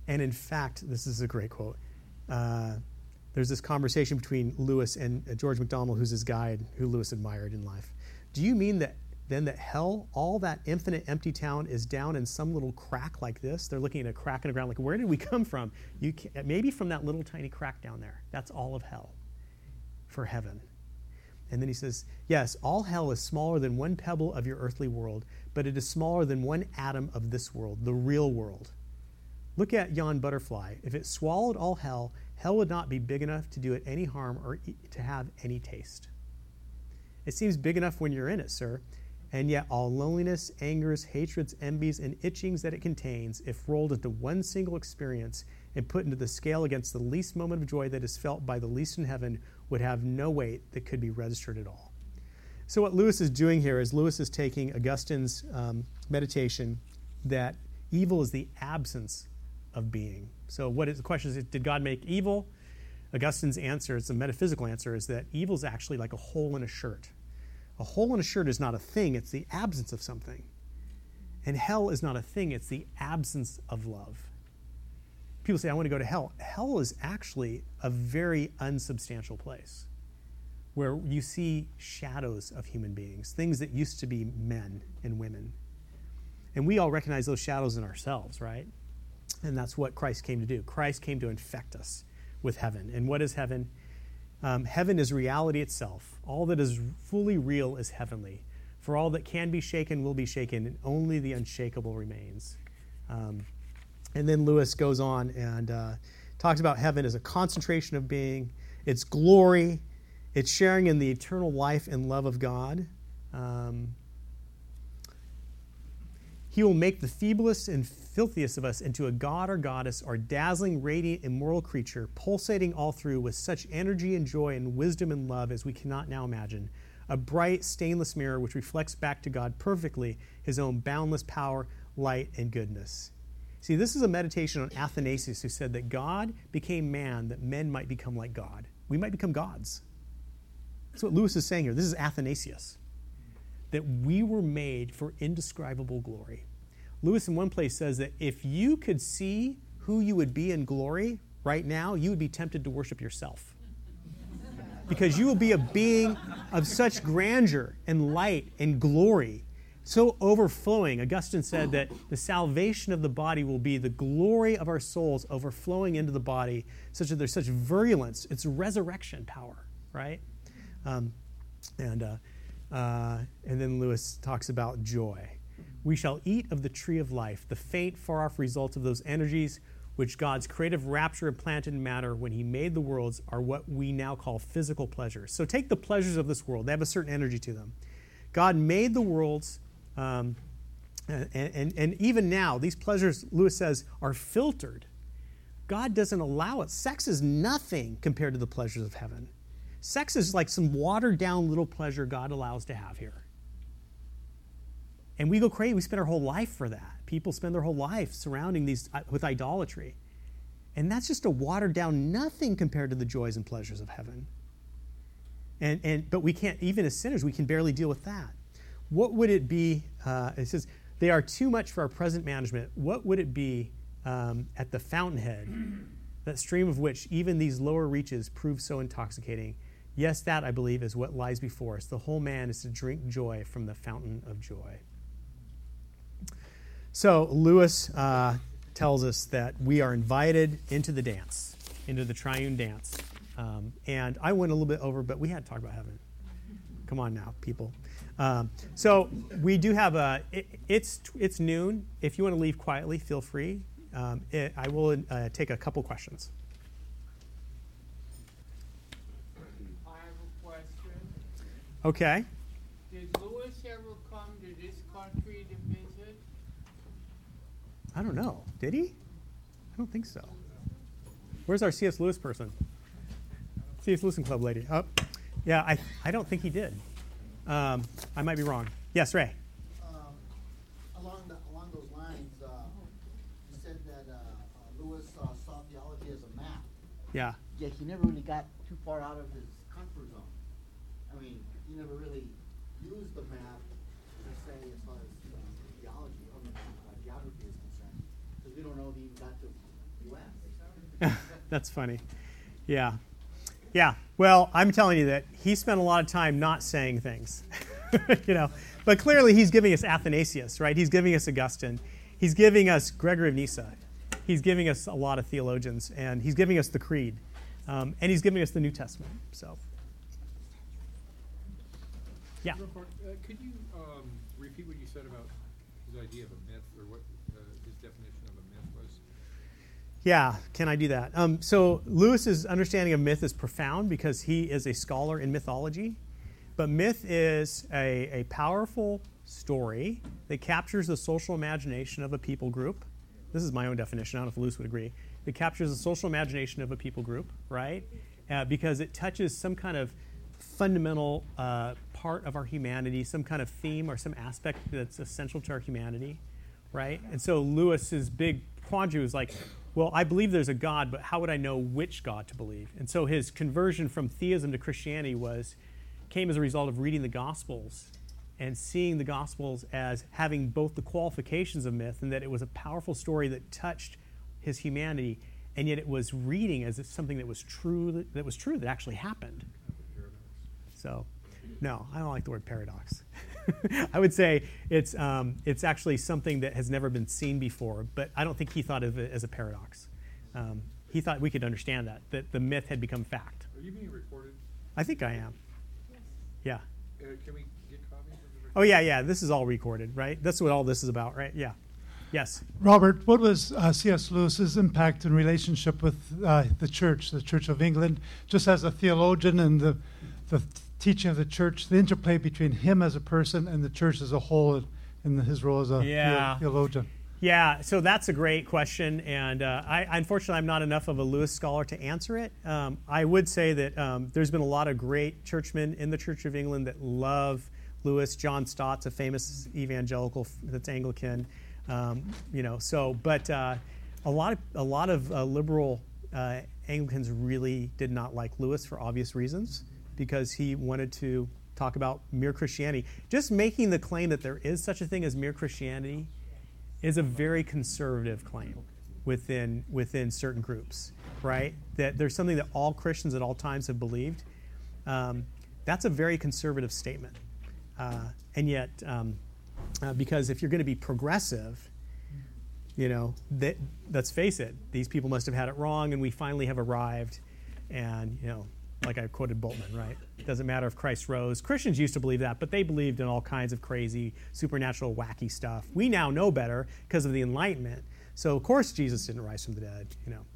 And in fact, this is a great quote. There's this conversation between Lewis and George MacDonald, who's his guide, who Lewis admired in life. Do you mean that hell, all that infinite empty town, is down in some little crack like this? They're looking at a crack in the ground, like, where did we come from? Maybe from that little tiny crack down there. That's all of hell for heaven. And then he says, yes, all hell is smaller than one pebble of your earthly world, but it is smaller than one atom of this world, the real world. Look at yon butterfly. If it swallowed all hell, hell would not be big enough to do it any harm or to have any taste. It seems big enough when you're in it, sir, and yet all loneliness, angers, hatreds, envies, and itchings that it contains, if rolled into one single experience and put into the scale against the least moment of joy that is felt by the least in heaven, would have no weight that could be registered at all. So what Lewis is doing here is Lewis is taking Augustine's meditation that evil is the absence of being. So the question is, did God make evil? Augustine's answer, it's a metaphysical answer, is that evil is actually like a hole in a shirt. A hole in a shirt is not a thing, it's the absence of something. And hell is not a thing, it's the absence of love. People say, I want to go to hell. Hell is actually a very unsubstantial place where you see shadows of human beings, things that used to be men and women. And we all recognize those shadows in ourselves, right? And that's what Christ came to do. Christ came to infect us with heaven. And what is heaven? Heaven is reality itself. All that is fully real is heavenly. For all that can be shaken will be shaken, and only the unshakable remains. And then Lewis goes on and talks about heaven as a concentration of being, its glory, its sharing in the eternal life and love of God. He will make the feeblest and filthiest of us into a god or goddess or dazzling, radiant, immortal creature, pulsating all through with such energy and joy and wisdom and love as we cannot now imagine. A bright, stainless mirror which reflects back to God perfectly his own boundless power, light, and goodness. See, this is a meditation on Athanasius, who said that God became man that men might become like God. We might become gods. That's what Lewis is saying here. This is Athanasius. That we were made for indescribable glory. Lewis in one place says that if you could see who you would be in glory right now, you would be tempted to worship yourself. Because you will be a being of such grandeur and light and glory, so overflowing. Augustine said that the salvation of the body will be the glory of our souls overflowing into the body, such that there's such virulence. It's resurrection power, right? And then Lewis talks about joy. We shall eat of the tree of life, the faint, far-off results of those energies which God's creative rapture implanted in matter when he made the worlds are what we now call physical pleasures. So take the pleasures of this world. They have a certain energy to them. God made the worlds, and even now, these pleasures, Lewis says, are filtered. God doesn't allow it. Sex is nothing compared to the pleasures of heaven. Sex is like some watered-down little pleasure God allows to have here. And we go crazy. We spend our whole life for that. People spend their whole life surrounding these with idolatry. And that's just a watered-down nothing compared to the joys and pleasures of heaven. But we can't, even as sinners, we can barely deal with that. What would it be? It says, they are too much for our present management. What would it be at the fountainhead, that stream of which even these lower reaches prove so intoxicating? Yes, that, I believe, is what lies before us. The whole man is to drink joy from the fountain of joy. So Lewis tells us that we are invited into the dance, into the triune dance. And I went a little bit over, but we had to talk about heaven. Come on now, people. So we do have it's noon. If you want to leave quietly, feel free. I will take a couple questions. I have a question. Okay. Did Lewis ever come to this country to visit? I don't know. Did he? I don't think so. Where's our C.S. Lewis person? C.S. Lewis Club lady. Oh, yeah, I don't think he did. I might be wrong. Yes, Ray. Along those lines, you said that Lewis saw theology as a map. Yeah. Yet he never really got too far out of his comfort zone. I mean, he never really used the map per se as far as theology or geography is concerned, because we don't know if he even got to That's funny. Yeah. Yeah. Well, I'm telling you that he spent a lot of time not saying things. But clearly he's giving us Athanasius, right? He's giving us Augustine. He's giving us Gregory of Nyssa. He's giving us a lot of theologians, and he's giving us the Creed. And he's giving us the New Testament. So, yeah. Real quick, could you repeat what you said about his idea of a myth, or what his definition of a myth was? Yeah, can I do that? So Lewis's understanding of myth is profound because he is a scholar in mythology. But myth is a powerful story that captures the social imagination of a people group. This is my own definition. I don't know if Lewis would agree. It captures the social imagination of a people group, right? Because it touches some kind of fundamental part of our humanity, some kind of theme or some aspect that's essential to our humanity, right? And so Lewis's big quandary was like, well, I believe there's a God, but how would I know which God to believe? And so his conversion from theism to Christianity came as a result of reading the Gospels and seeing the Gospels as having both the qualifications of myth and that it was a powerful story that touched his humanity, and yet it was reading as if something that was true, that actually happened. So, no, I don't like the word paradox. I would say it's actually something that has never been seen before, but I don't think he thought of it as a paradox. He thought we could understand that the myth had become fact. Are you being recorded? I think I am. Yeah. Can we get copies of the recording? Oh, yeah. This is all recorded, right? That's what all this is about, right? Yeah. Yes. Robert, what was C.S. Lewis's impact in relationship with the Church of England, just as a theologian and the teaching of the Church, the interplay between him as a person and the Church as a whole in his role as a theologian? Yeah, so that's a great question, and unfortunately I'm not enough of a Lewis scholar to answer it. I would say that there's been a lot of great churchmen in the Church of England that love Lewis. John Stott's a famous evangelical that's Anglican, but a lot of liberal Anglicans really did not like Lewis for obvious reasons because he wanted to talk about mere Christianity. Just making the claim that there is such a thing as mere Christianity is a very conservative claim within certain groups, right? That there's something that all Christians at all times have believed. That's a very conservative statement. And yet, because if you're going to be progressive, let's face it, these people must have had it wrong, and we finally have arrived. And, like I quoted Boltman, right? It doesn't matter if Christ rose. Christians used to believe that, but they believed in all kinds of crazy, supernatural, wacky stuff. We now know better because of the Enlightenment. So, of course, Jesus didn't rise from the dead,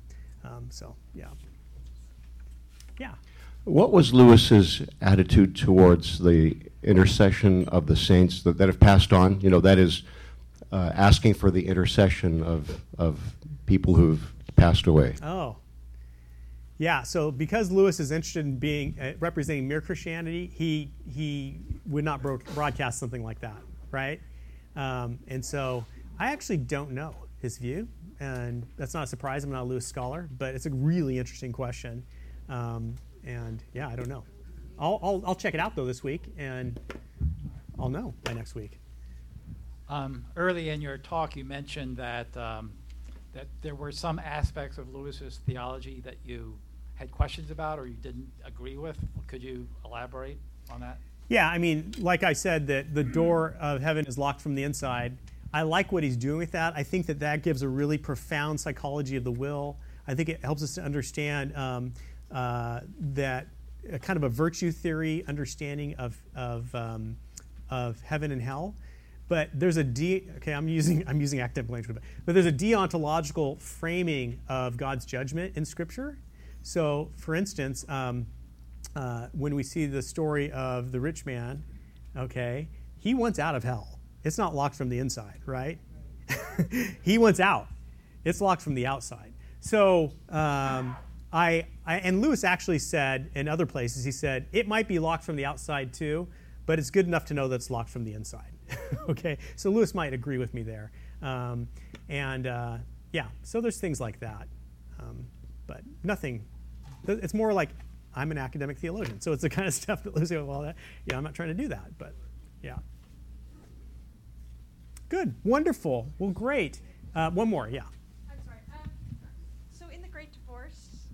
Yeah. What was Lewis's attitude towards the intercession of the saints that have passed on? That is asking for the intercession of people who've passed away. Oh. Yeah, so because Lewis is interested in being representing mere Christianity, he would not broadcast something like that, right? And so I actually don't know his view, and that's not a surprise. I'm not a Lewis scholar, but it's a really interesting question. And yeah, I don't know. I'll check it out though this week, and I'll know by next week. Early in your talk, you mentioned that that there were some aspects of Lewis's theology that you had questions about or you didn't agree with. Could you elaborate on that? Yeah, I mean, like I said, that the door of heaven is locked from the inside. I like what he's doing with that. I think that gives a really profound psychology of the will. I think it helps us to understand that kind of a virtue theory understanding of heaven and hell. But there's I'm using academic language, but there's a deontological framing of God's judgment in Scripture. So, for instance, when we see the story of the rich man, he wants out of hell. It's not locked from the inside, right? He wants out. It's locked from the outside. So, and Lewis actually said in other places, he said, it might be locked from the outside too, but it's good enough to know that it's locked from the inside. So Lewis might agree with me there. So there's things like that. But nothing, it's more like I'm an academic theologian. So it's the kind of stuff that Lewis, I'm not trying to do that, but yeah. Good, wonderful, well, great. One more, yeah. I'm sorry. So in The Great Divorce,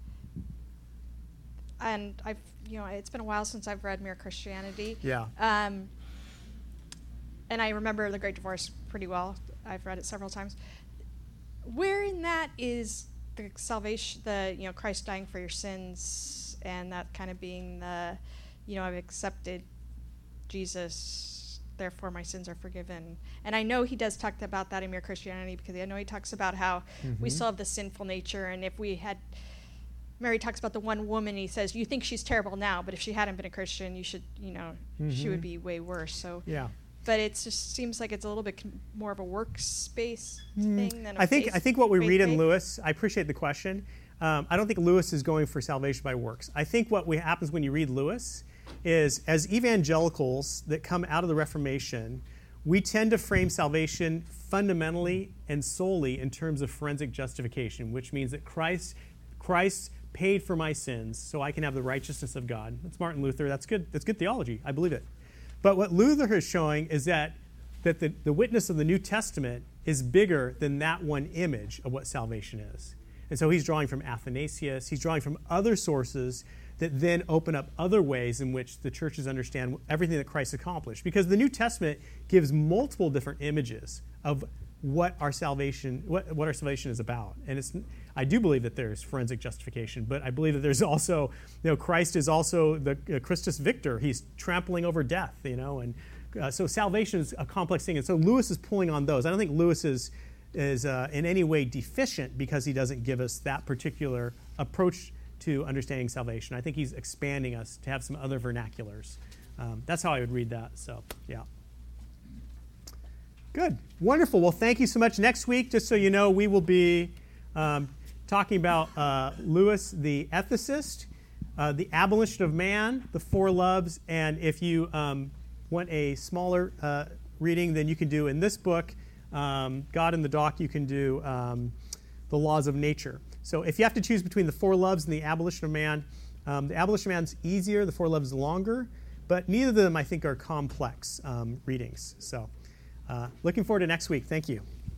and I've, it's been a while since I've read Mere Christianity. Yeah. And I remember The Great Divorce pretty well. I've read it several times. Where in that is the salvation, Christ dying for your sins, and that kind of being the, I've accepted Jesus, therefore my sins are forgiven. And I know he does talk about that in Mere Christianity, because I know he talks about how we still have the sinful nature, and if we had, Mary talks about the one woman, he says, you think she's terrible now, but if she hadn't been a Christian, you should, she would be way worse. So Yeah. But it just seems like it's a little bit more of a workspace thing than a I think what we read in faith. Lewis, I appreciate the question. I don't think Lewis is going for salvation by works. I think what happens when you read Lewis is, as evangelicals that come out of the Reformation, we tend to frame salvation fundamentally and solely in terms of forensic justification, which means that Christ paid for my sins so I can have the righteousness of God. That's Martin Luther. That's good. That's good theology. I believe it. But what Luther is showing is that the witness of the New Testament is bigger than that one image of what salvation is. And so he's drawing from Athanasius. He's drawing from other sources that then open up other ways in which the churches understand everything that Christ accomplished. Because the New Testament gives multiple different images of what our salvation is about. And I do believe that there's forensic justification, but I believe that there's also, Christ is also the Christus Victor. He's trampling over death, and so salvation is a complex thing. And so Lewis is pulling on those. I don't think Lewis is in any way deficient because he doesn't give us that particular approach to understanding salvation. I think he's expanding us to have some other vernaculars. That's how I would read that. So, yeah. Good. Wonderful. Well, thank you so much. Next week, just so you know, we will be talking about Lewis the ethicist, the abolition of man, the four loves, and if you want a smaller reading than you can do in this book, God in the Dock, you can do the laws of nature. So if you have to choose between the four loves and the abolition of man, the abolition of man's easier, the four loves longer, but neither of them, I think, are complex readings. So looking forward to next week. Thank you.